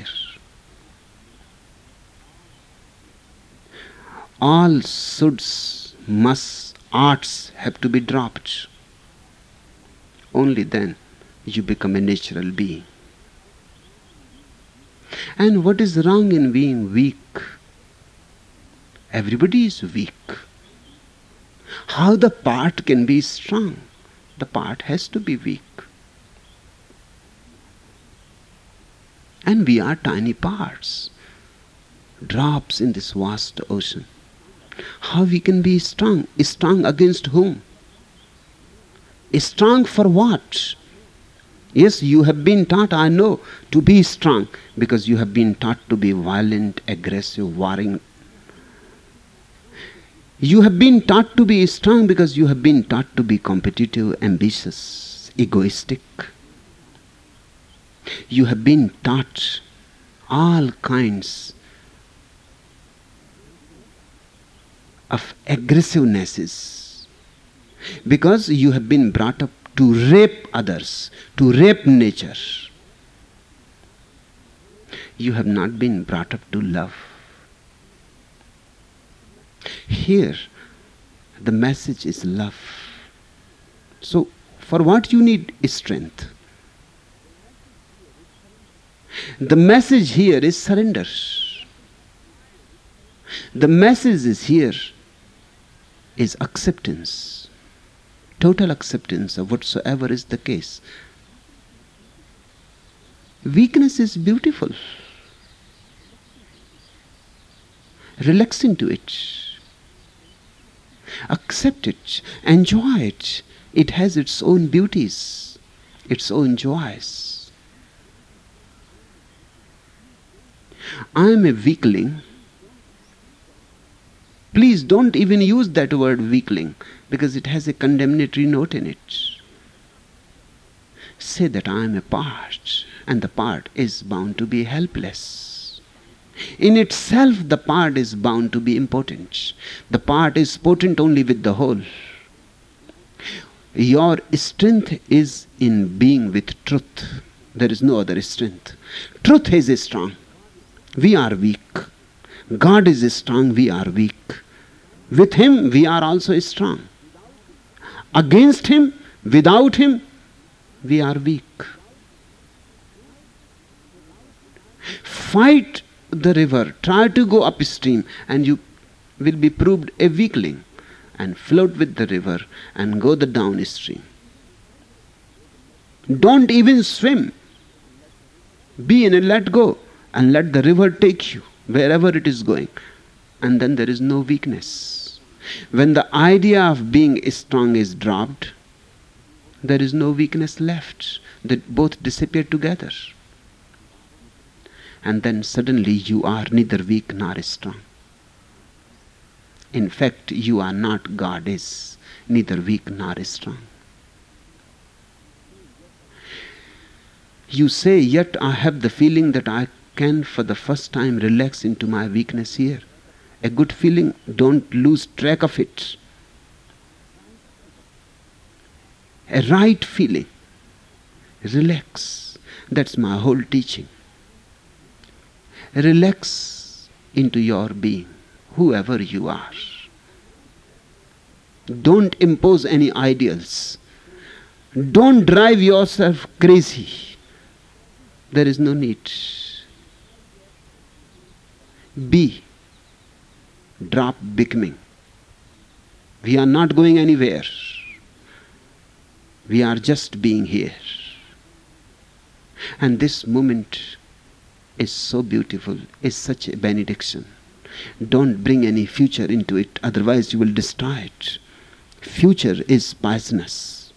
All shoulds, musts, arts have to be dropped. Only then you become a natural being. And what is wrong in being weak? Everybody is weak. How the part can be strong? The part has to be weak. And we are tiny parts, drops in this vast ocean. How we can be strong? Strong against whom? Strong for what? Yes, you have been taught, I know, to be strong because you have been taught to be violent, aggressive, warring. You have been taught to be strong because you have been taught to be competitive, ambitious, egoistic. You have been taught all kinds of aggressivenesses, because you have been brought up to rape others, to rape nature. You have not been brought up to love. Here, the message is love. So, for what you need is strength. The message here is surrender. The message is here is acceptance, total acceptance of whatsoever is the case. Weakness is beautiful. Relax into it. Accept it. Enjoy it. It has its own beauties, its own joys. I am a weakling. Please don't even use that word weakling, because it has a condemnatory note in it. Say that I am a part, and the part is bound to be helpless. In itself, the part is bound to be impotent. The part is potent only with the whole. Your strength is in being with truth. There is no other strength. Truth is strong. We are weak. God is strong. We are weak. With Him, we are also strong. Against Him, without Him, we are weak. Fight the river. Try to go upstream, and you will be proved a weakling. And float with the river and go the downstream. Don't even swim. Be in a let go and let the river take you wherever it is going. And then there is no weakness. When the idea of being strong is dropped, there is no weakness left. They both disappear together. And then suddenly you are neither weak nor strong. In fact, you are not God is, neither weak nor strong. You say, yet I have the feeling that I can for the first time relax into my weakness here. A good feeling, don't lose track of it. A right feeling. Relax. That's my whole teaching. Relax into your being, whoever you are. Don't impose any ideals. Don't drive yourself crazy. There is no need. Be. Drop becoming. We are not going anywhere. We are just being here. And this moment is so beautiful, is such a benediction. Don't bring any future into it, otherwise you will destroy it. Future is poisonous.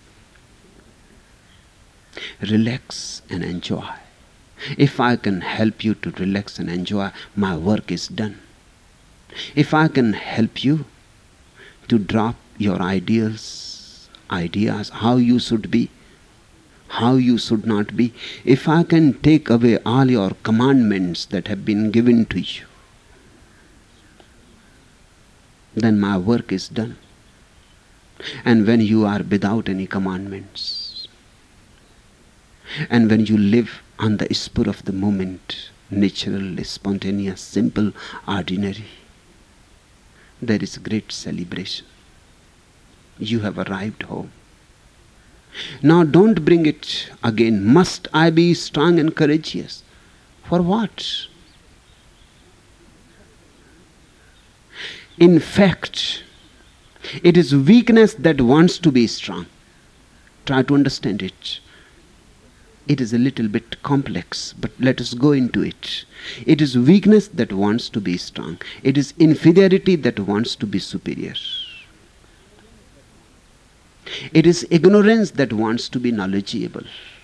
Relax and enjoy. If I can help you to relax and enjoy, my work is done. If I can help you to drop your ideals, ideas, how you should be, how you should not be, if I can take away all your commandments that have been given to you, then my work is done. And when you are without any commandments, and when you live on the spur of the moment, natural, spontaneous, simple, ordinary, there is great celebration. You have arrived home. Now don't bring it again. Must I be strong and courageous? For what? In fact, it is weakness that wants to be strong. Try to understand it. It is a little bit complex, but let us go into it. It is weakness that wants to be strong. It is inferiority that wants to be superior. It is ignorance that wants to be knowledgeable,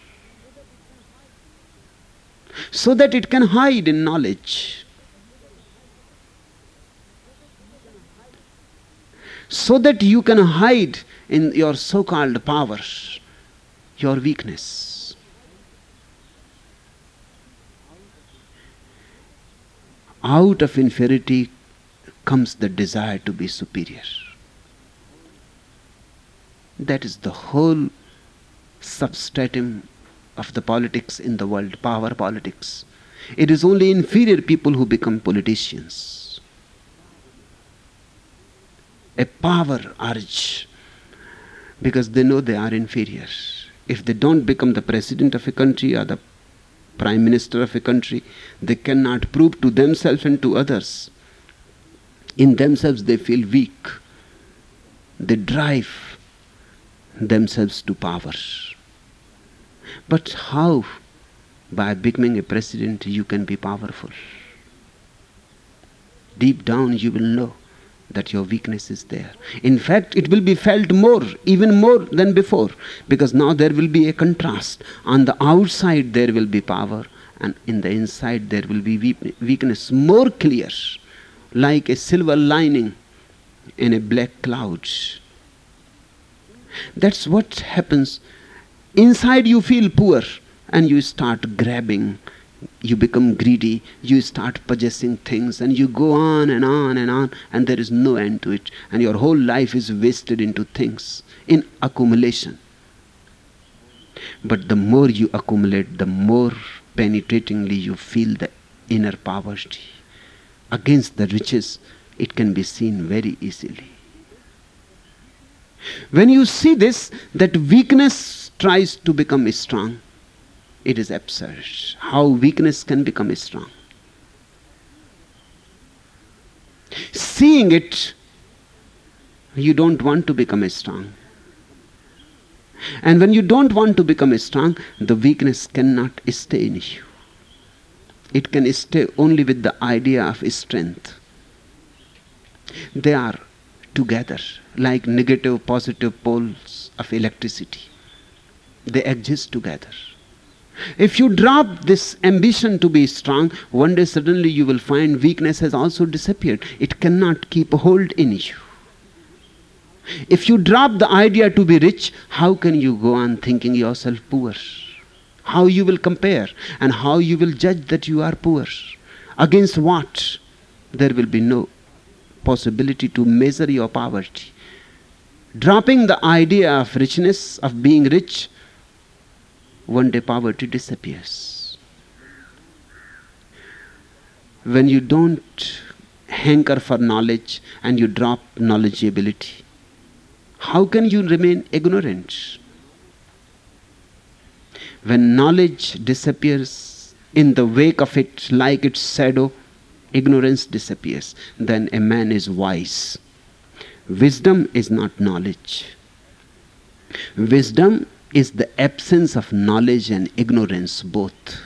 so that it can hide in knowledge, so that you can hide in your so-called power, your weakness. out of inferiority comes the desire to be superior. That is the whole substratum of the politics in the world, power politics. It is only inferior people who become politicians. A power urge, because they know they are inferior. If they don't become the president of a country or the prime minister of a country, they cannot prove to themselves and to others. In themselves they feel weak. They drive themselves to power. But how, by becoming a president, you can be powerful? Deep down you will know that your weakness is there. In fact, it will be felt more, even more than before, because now there will be a contrast. On the outside there will be power, and in the inside there will be weakness, more clear, like a silver lining in a black cloud. That's what happens. Inside you feel poor, and you start grabbing. You become greedy, you start possessing things, and you go on and on and on, and there is no end to it, and your whole life is wasted into things, in accumulation. But the more you accumulate, the more penetratingly you feel the inner poverty. Against the riches, it can be seen very easily. When you see this, that weakness tries to become strong, it is absurd. How weakness can become strong? Seeing it, you don't want to become strong. And when you don't want to become strong, the weakness cannot stay in you. It can stay only with the idea of strength. They are together like negative, positive poles of electricity. They exist together. If you drop this ambition to be strong, one day suddenly you will find weakness has also disappeared. It cannot keep a hold in you. If you drop the idea to be rich, how can you go on thinking yourself poor? How you will compare, and how you will judge that you are poor? Against what? There will be no possibility to measure your poverty. Dropping the idea of richness, of being rich, one day poverty disappears. When you don't hanker for knowledge and you drop knowledgeability, how can you remain ignorant? When knowledge disappears in the wake of it, like its shadow, ignorance disappears. Then a man is wise. Wisdom is not knowledge. Wisdom is the absence of knowledge and ignorance both.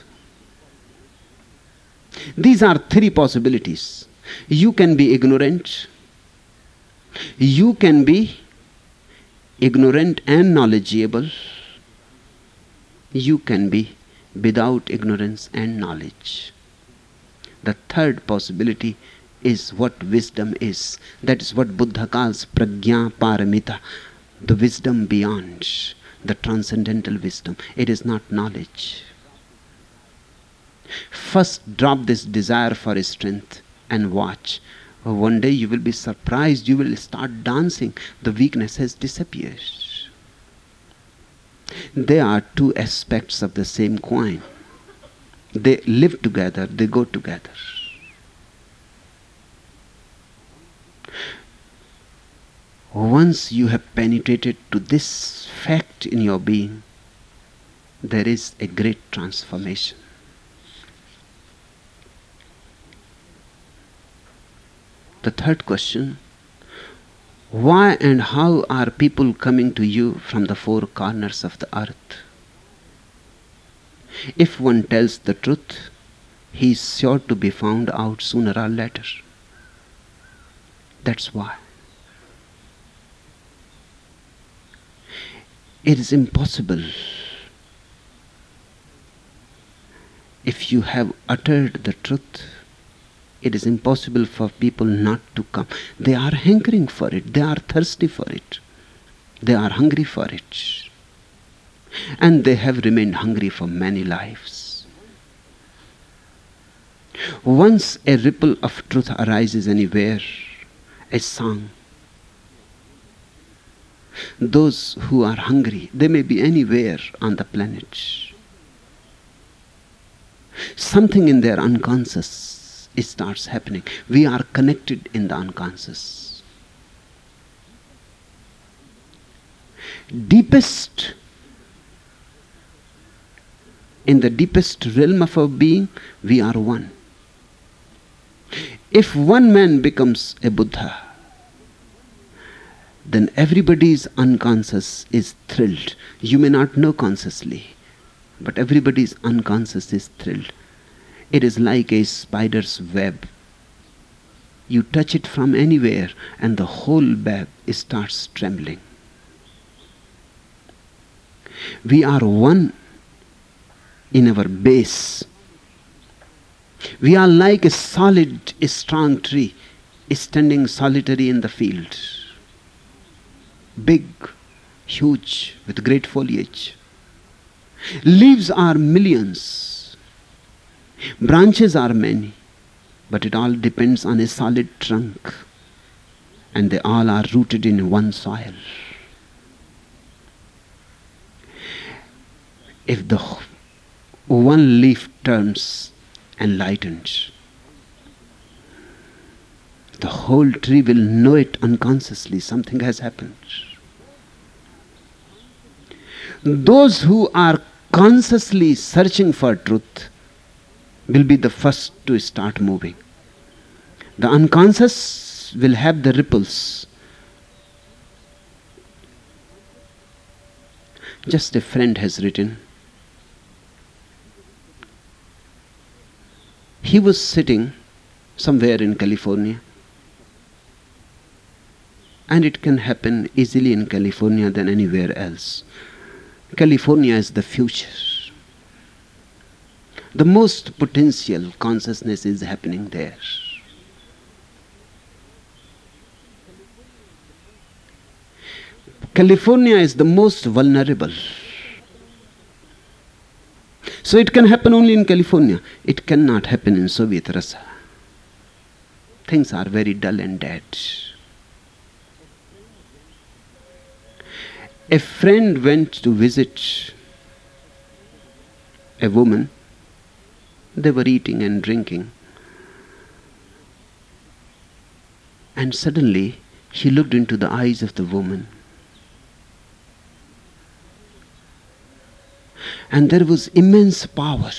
These are three possibilities. You can be ignorant. You can be ignorant and knowledgeable. You can be without ignorance and knowledge. The third possibility is what wisdom is. That is what Buddha calls prajna paramita, the wisdom beyond, the transcendental wisdom. It is not knowledge. First drop this desire for strength and watch. One day you will be surprised, you will start dancing. The weakness has disappeared. They are two aspects of the same coin. They live together, they go together. Once you have penetrated to this fact in your being, there is a great transformation. The third question: why and how are people coming to you from the four corners of the earth? If one tells the truth, he is sure to be found out sooner or later. That's why. It is impossible, if you have uttered the truth, it is impossible for people not to come. They are hankering for it. They are thirsty for it. They are hungry for it. And they have remained hungry for many lives. Once a ripple of truth arises anywhere, a song. Those who are hungry, they may be anywhere on the planet. Something in their unconscious, it starts happening. We are connected in the unconscious. Deepest, in the deepest realm of our being, we are one. If one man becomes a Buddha, then everybody's unconscious is thrilled. You may not know consciously, but everybody's unconscious is thrilled. It is like a spider's web. You touch it from anywhere and the whole web starts trembling. We are one in our base. We are like a solid, a strong tree standing solitary in the field. Big, huge, with great foliage. Leaves are millions. Branches are many. But it all depends on a solid trunk. And they all are rooted in one soil. If the one leaf turns and lightens, the whole tree will know it unconsciously. Something has happened. Those who are consciously searching for truth will be the first to start moving. The unconscious will have the ripples. Just a friend has written. He was sitting somewhere in California. And it can happen easily in California than anywhere else. California is the future. The most potential consciousness is happening there. California is the most vulnerable. So it can happen only in California. It cannot happen in Soviet Russia. Things are very dull and dead. A friend went to visit a woman. They were eating and drinking. And suddenly he looked into the eyes of the woman. And there was immense power.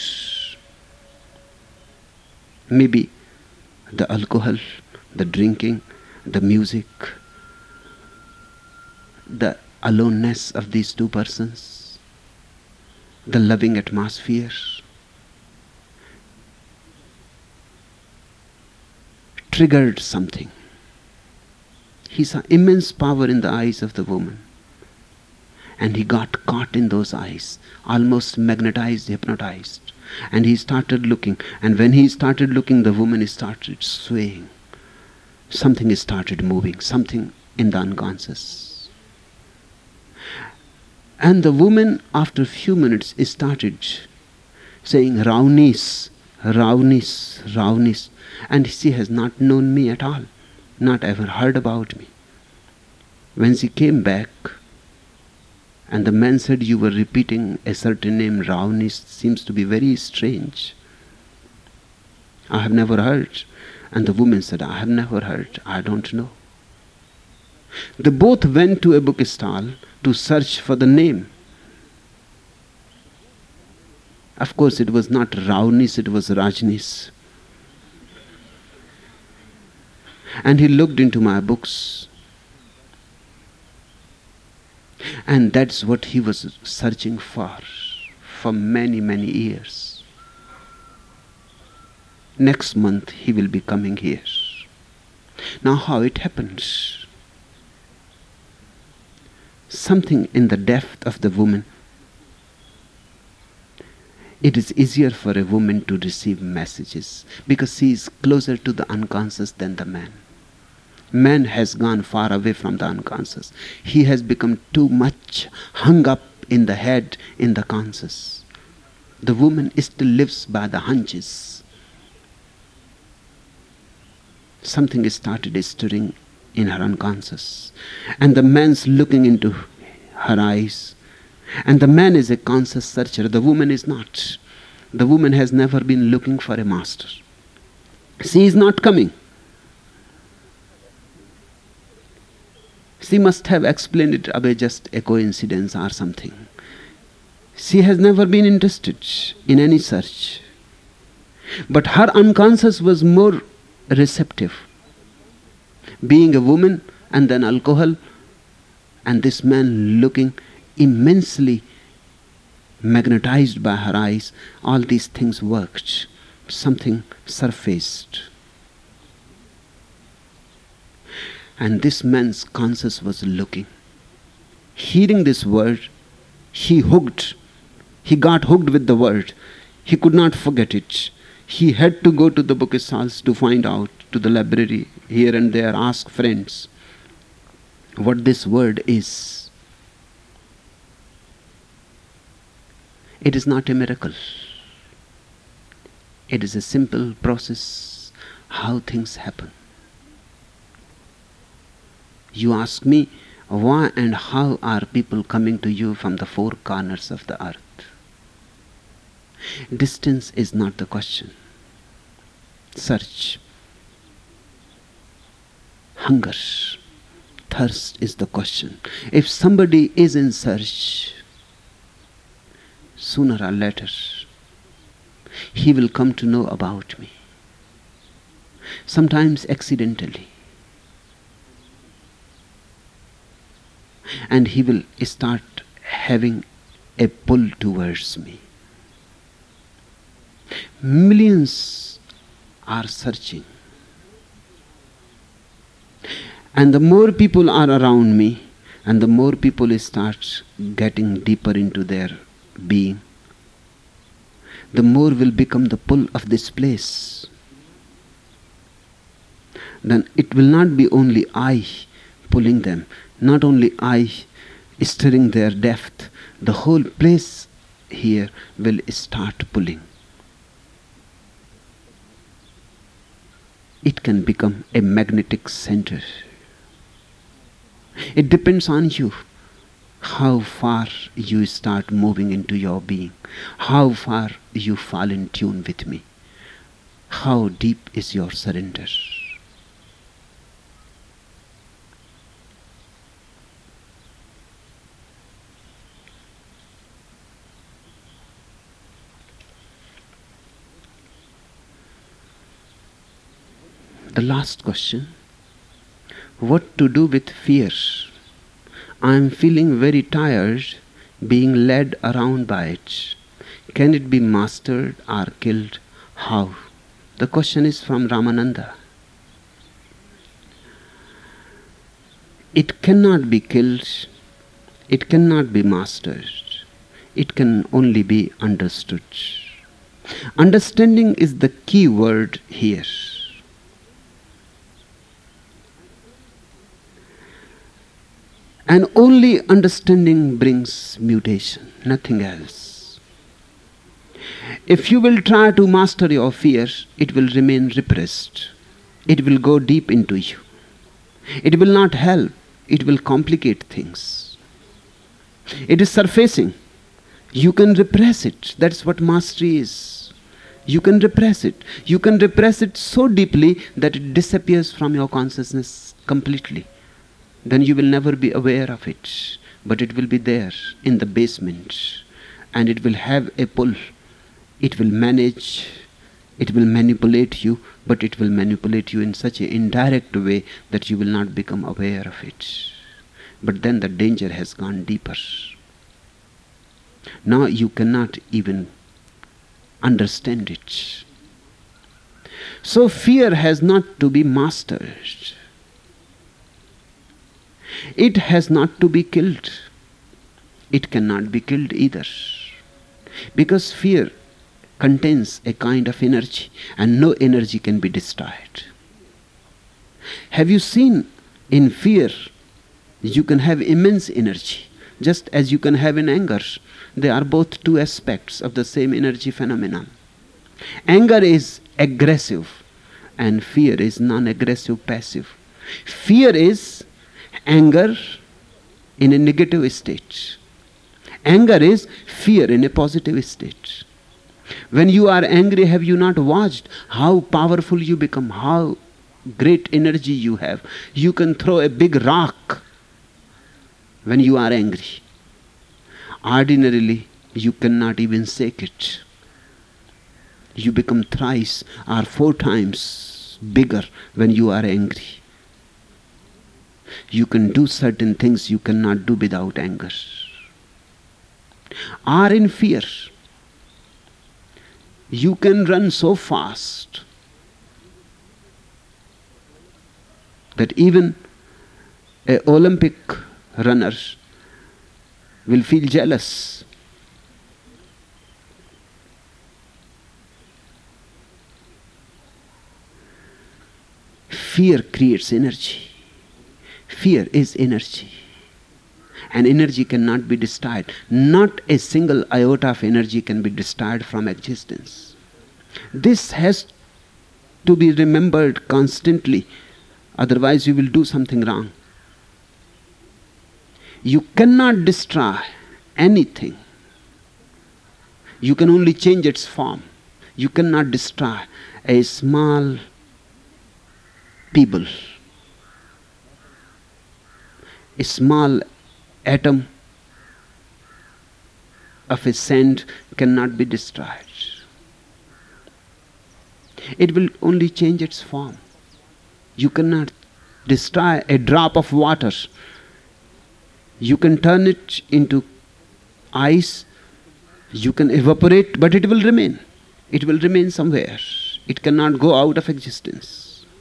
Maybe the alcohol, the drinking, the music, the aloneness of these two persons, the loving atmosphere, triggered something. He saw immense power in the eyes of the woman. And he got caught in those eyes, almost magnetized, hypnotized. And he started looking. And when he started looking, the woman started swaying. Something started moving, something in the unconscious. And the woman, after a few minutes, started saying, Raunis, Raunis, Raunis. And she has not known me at all, not ever heard about me. When she came back, and the man said, you were repeating a certain name, Raunis, seems to be very strange. I have never heard. And the woman said, I have never heard, I don't know. They both went to a bookstall to search for the name. Of course, it was not Raunis, it was Rajnis. And he looked into my books. And that's what he was searching for, for many, many years. Next month he will be coming here. Now how it happens? Something in the depth of the woman. It is easier for a woman to receive messages because she is closer to the unconscious than the man. Man has gone far away from the unconscious. He has become too much hung up in the head, in the conscious. The woman still lives by the hunches. Something started stirring in her unconscious. And the man's looking into her eyes. And the man is a conscious searcher. The woman is not. The woman has never been looking for a master. She is not coming. She must have explained it away, just a coincidence or something. She has never been interested in any search. But her unconscious was more receptive. Being a woman and then alcohol, and this man looking immensely magnetized by her eyes, all these things worked. Something surfaced. And this man's conscience was looking. Hearing this word, he hooked. He got hooked with the word. He could not forget it. He had to go to the bookstalls to find out, to the library, here and there, ask friends what this word is. It is not a miracle. It is a simple process, how things happen. You ask me, why and how are people coming to you from the four corners of the earth? Distance is not the question. Search. Hunger, thirst is the question. If somebody is in search, sooner or later, he will come to know about me. Sometimes accidentally. And he will start having a pull towards me. Millions are searching. And the more people are around me, and the more people start getting deeper into their being, the more will become the pull of this place. Then it will not be only I pulling them, not only I stirring their depth, the whole place here will start pulling. It can become a magnetic center. It depends on you, how far you start moving into your being, how far you fall in tune with me, how deep is your surrender. The last question, what to do with fear? I am feeling very tired being led around by it. Can it be mastered or killed? How? The question is from Ramananda. It cannot be killed. It cannot be mastered. It can only be understood. Understanding is the key word here. And only understanding brings mutation, nothing else. If you will try to master your fear, it will remain repressed. It will go deep into you. It will not help. It will complicate things. It is surfacing. You can repress it. That's what mastery is. You can repress it. You can repress it so deeply that it disappears from your consciousness completely. Then you will never be aware of it, but it will be there in the basement, and it will have a pull. It will manage, it will manipulate you, but it will manipulate you in such an indirect way that you will not become aware of it. But then the danger has gone deeper. Now you cannot even understand it. So fear has not to be mastered. It has not to be killed. It cannot be killed either. Because fear contains a kind of energy, and no energy can be destroyed. Have you seen in fear, you can have immense energy, just as you can have in anger. They are both two aspects of the same energy phenomenon. Anger is aggressive. and fear is non-aggressive, passive. Fear is anger in a negative state. Anger is fear in a positive state. When you are angry, have you not watched how powerful you become, how great energy you have? You can throw a big rock when you are angry. Ordinarily, you cannot even shake it. You become thrice or four times bigger when you are angry. You can do certain things you cannot do without anger. Or in fear, you can run so fast that even an Olympic runner will feel jealous. Fear creates energy. Fear is energy. And energy cannot be destroyed. Not a single iota of energy can be destroyed from existence. This has to be remembered constantly. Otherwise you will do something wrong. You cannot destroy anything. You can only change its form. You cannot destroy a small pebble, a small atom of a sand cannot be destroyed. It will only change its form. You cannot destroy a drop of water. You can turn it into ice, you can evaporate, but it will remain. It will remain somewhere. It cannot go out of existence.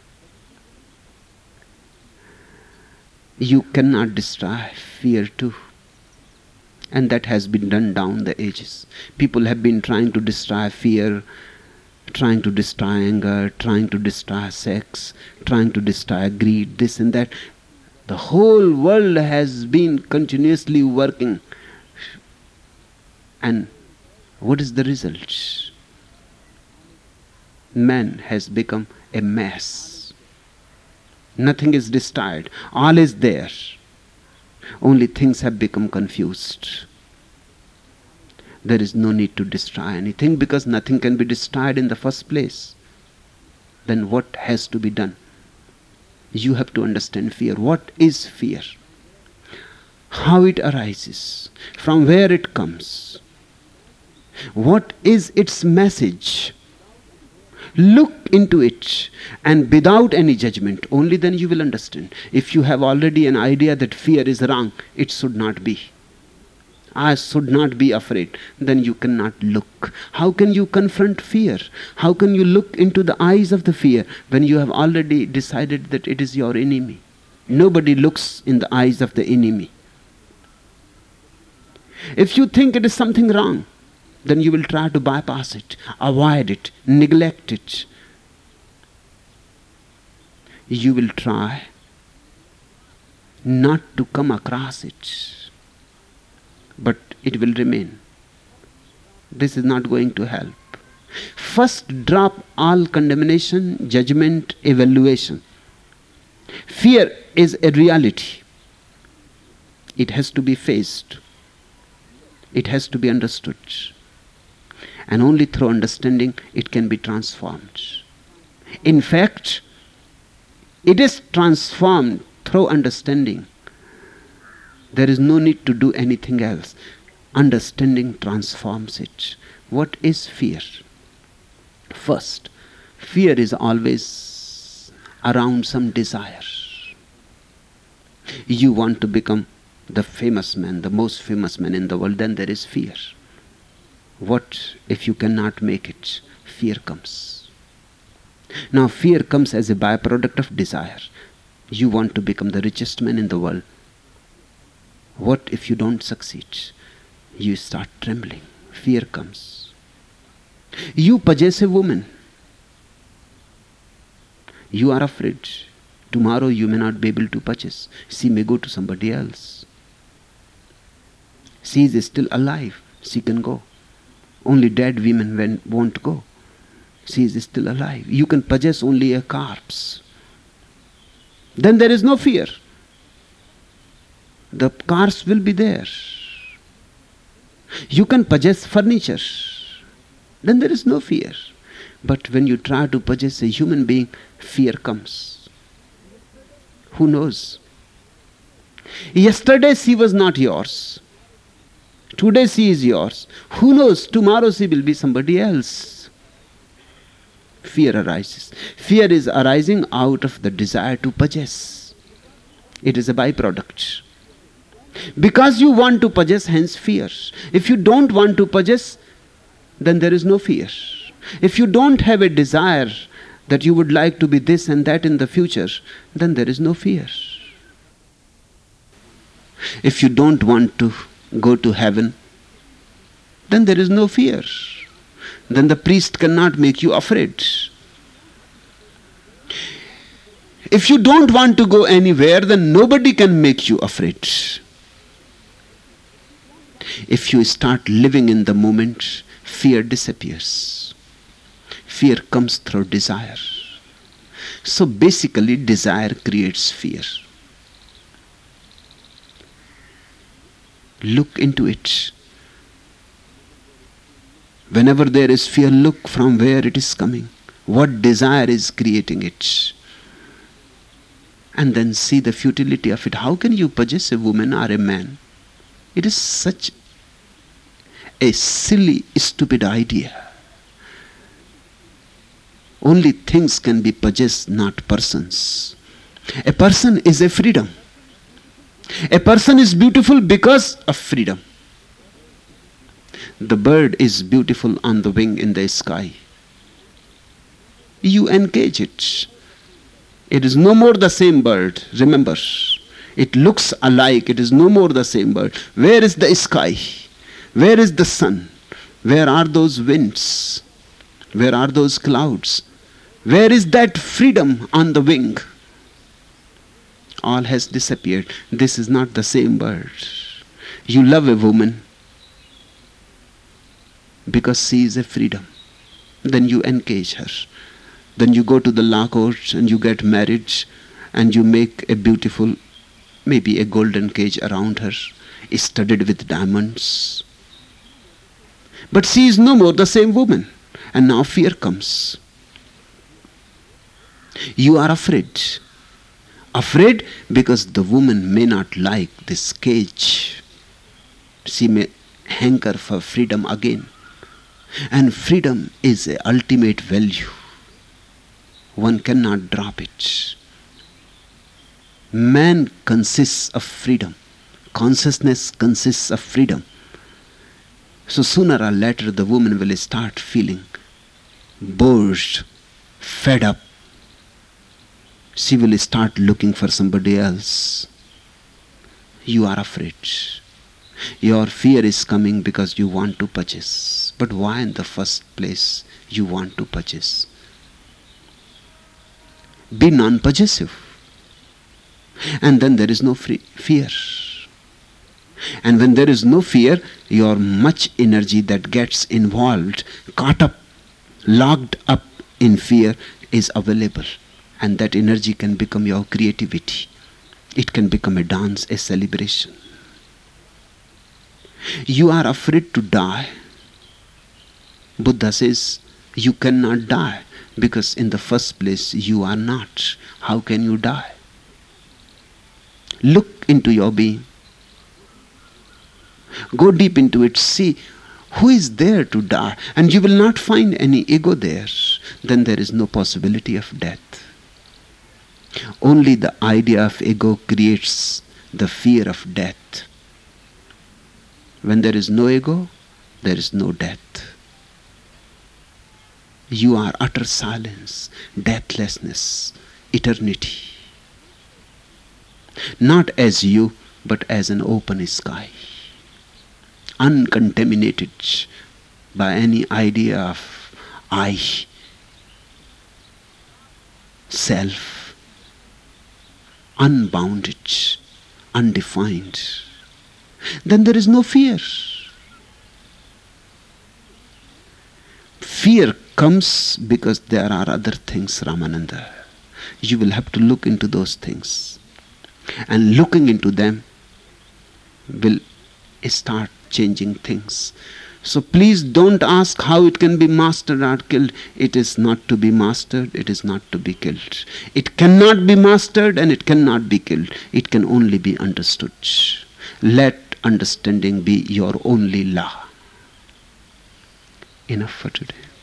You cannot destroy fear too. And that has been done down the ages. People have been trying to destroy fear, trying to destroy anger, trying to destroy sex, trying to destroy greed, this and that. The whole world has been continuously working. And what is the result? Man has become a mess. Nothing is destroyed. All is there. Only things have become confused. There is no need to destroy anything because nothing can be destroyed in the first place. Then what has to be done? You have to understand fear. What is fear? How it arises? From where it comes? What is its message? Look into it, and without any judgment, only then you will understand. If you have already an idea that fear is wrong, it should not be. I should not be afraid. Then you cannot look. How can you confront fear? How can you look into the eyes of the fear when you have already decided that it is your enemy? Nobody looks in the eyes of the enemy. If you think it is something wrong, then you will try to bypass it, avoid it, neglect it. You will try not to come across it, but it will remain. This is not going to help. First, drop all condemnation, judgment, evaluation. Fear is a reality. It has to be faced. It has to be understood. And only through understanding it can be transformed. In fact, it is transformed through understanding. There is no need to do anything else. Understanding transforms it. What is fear? First, fear is always around some desire. You want to become the famous man, the most famous man in the world, then there is fear. What if you cannot make it? Fear comes. Now fear comes as a byproduct of desire. You want to become the richest man in the world. What if you don't succeed? You start trembling. Fear comes. You possess a woman. You are afraid. Tomorrow you may not be able to purchase. She may go to somebody else. She is still alive. She can go. Only dead women won't go. She is still alive. You can possess only a corpse. Then there is no fear. The corpse will be there. You can possess furniture. Then there is no fear. But when you try to possess a human being, fear comes. Who knows? Yesterday she was not yours. Today she is yours. Who knows? Tomorrow she will be somebody else. Fear arises. Fear is arising out of the desire to possess. It is a byproduct. Because you want to possess, hence fear. If you don't want to possess, then there is no fear. If you don't have a desire that you would like to be this and that in the future, then there is no fear. If you don't want to go to heaven, then there is no fear. Then the priest cannot make you afraid. If you don't want to go anywhere, then nobody can make you afraid. If you start living in the moment, fear disappears. Fear comes through desire. So basically, desire creates fear. Look into it. Whenever there is fear, look from where it is coming. What desire is creating it? And then see the futility of it. How can you possess a woman or a man? It is such a silly, stupid idea. Only things can be possessed, not persons. A person is a freedom. A person is beautiful because of freedom. The bird is beautiful on the wing in the sky. You engage it. It is no more the same bird. Remember, it looks alike. It is no more the same bird. Where is the sky? Where is the sun? Where are those winds? Where are those clouds? Where is that freedom on the wing? All has disappeared. This is not the same bird. You love a woman because she is a freedom. Then you engage her. Then you go to the law court and you get married and you make a beautiful, maybe a golden cage around her, studded with diamonds. But she is no more the same woman. And now fear comes. You are afraid. Afraid because the woman may not like this cage. She may hanker for freedom again. And freedom is an ultimate value. One cannot drop it. Man consists of freedom. Consciousness consists of freedom. So sooner or later the woman will start feeling bored, fed up. She will start looking for somebody else. You are afraid. Your fear is coming because you want to purchase. But why in the first place you want to purchase? Be non-possessive. And then there is no free fear. And when there is no fear, your much energy that gets involved, caught up, locked up in fear is available. And that energy can become your creativity. It can become a dance, a celebration. You are afraid to die. Buddha says, you cannot die because in the first place you are not. How can you die? Look into your being. Go deep into it. See who is there to die. And you will not find any ego there. Then there is no possibility of death. Only the idea of ego creates the fear of death. When there is no ego, there is no death. You are utter silence, deathlessness, eternity. Not as you, but as an open sky. Uncontaminated by any idea of I, self. Unbounded, undefined. Then there is no fear. Fear fear comes because there are other things, Ramananda. You will have to look into those things. And looking into them will start changing things. So please don't ask how it can be mastered or killed. It is not to be mastered, it is not to be killed. It cannot be mastered and it cannot be killed. It can only be understood. Let understanding be your only law. Enough for today.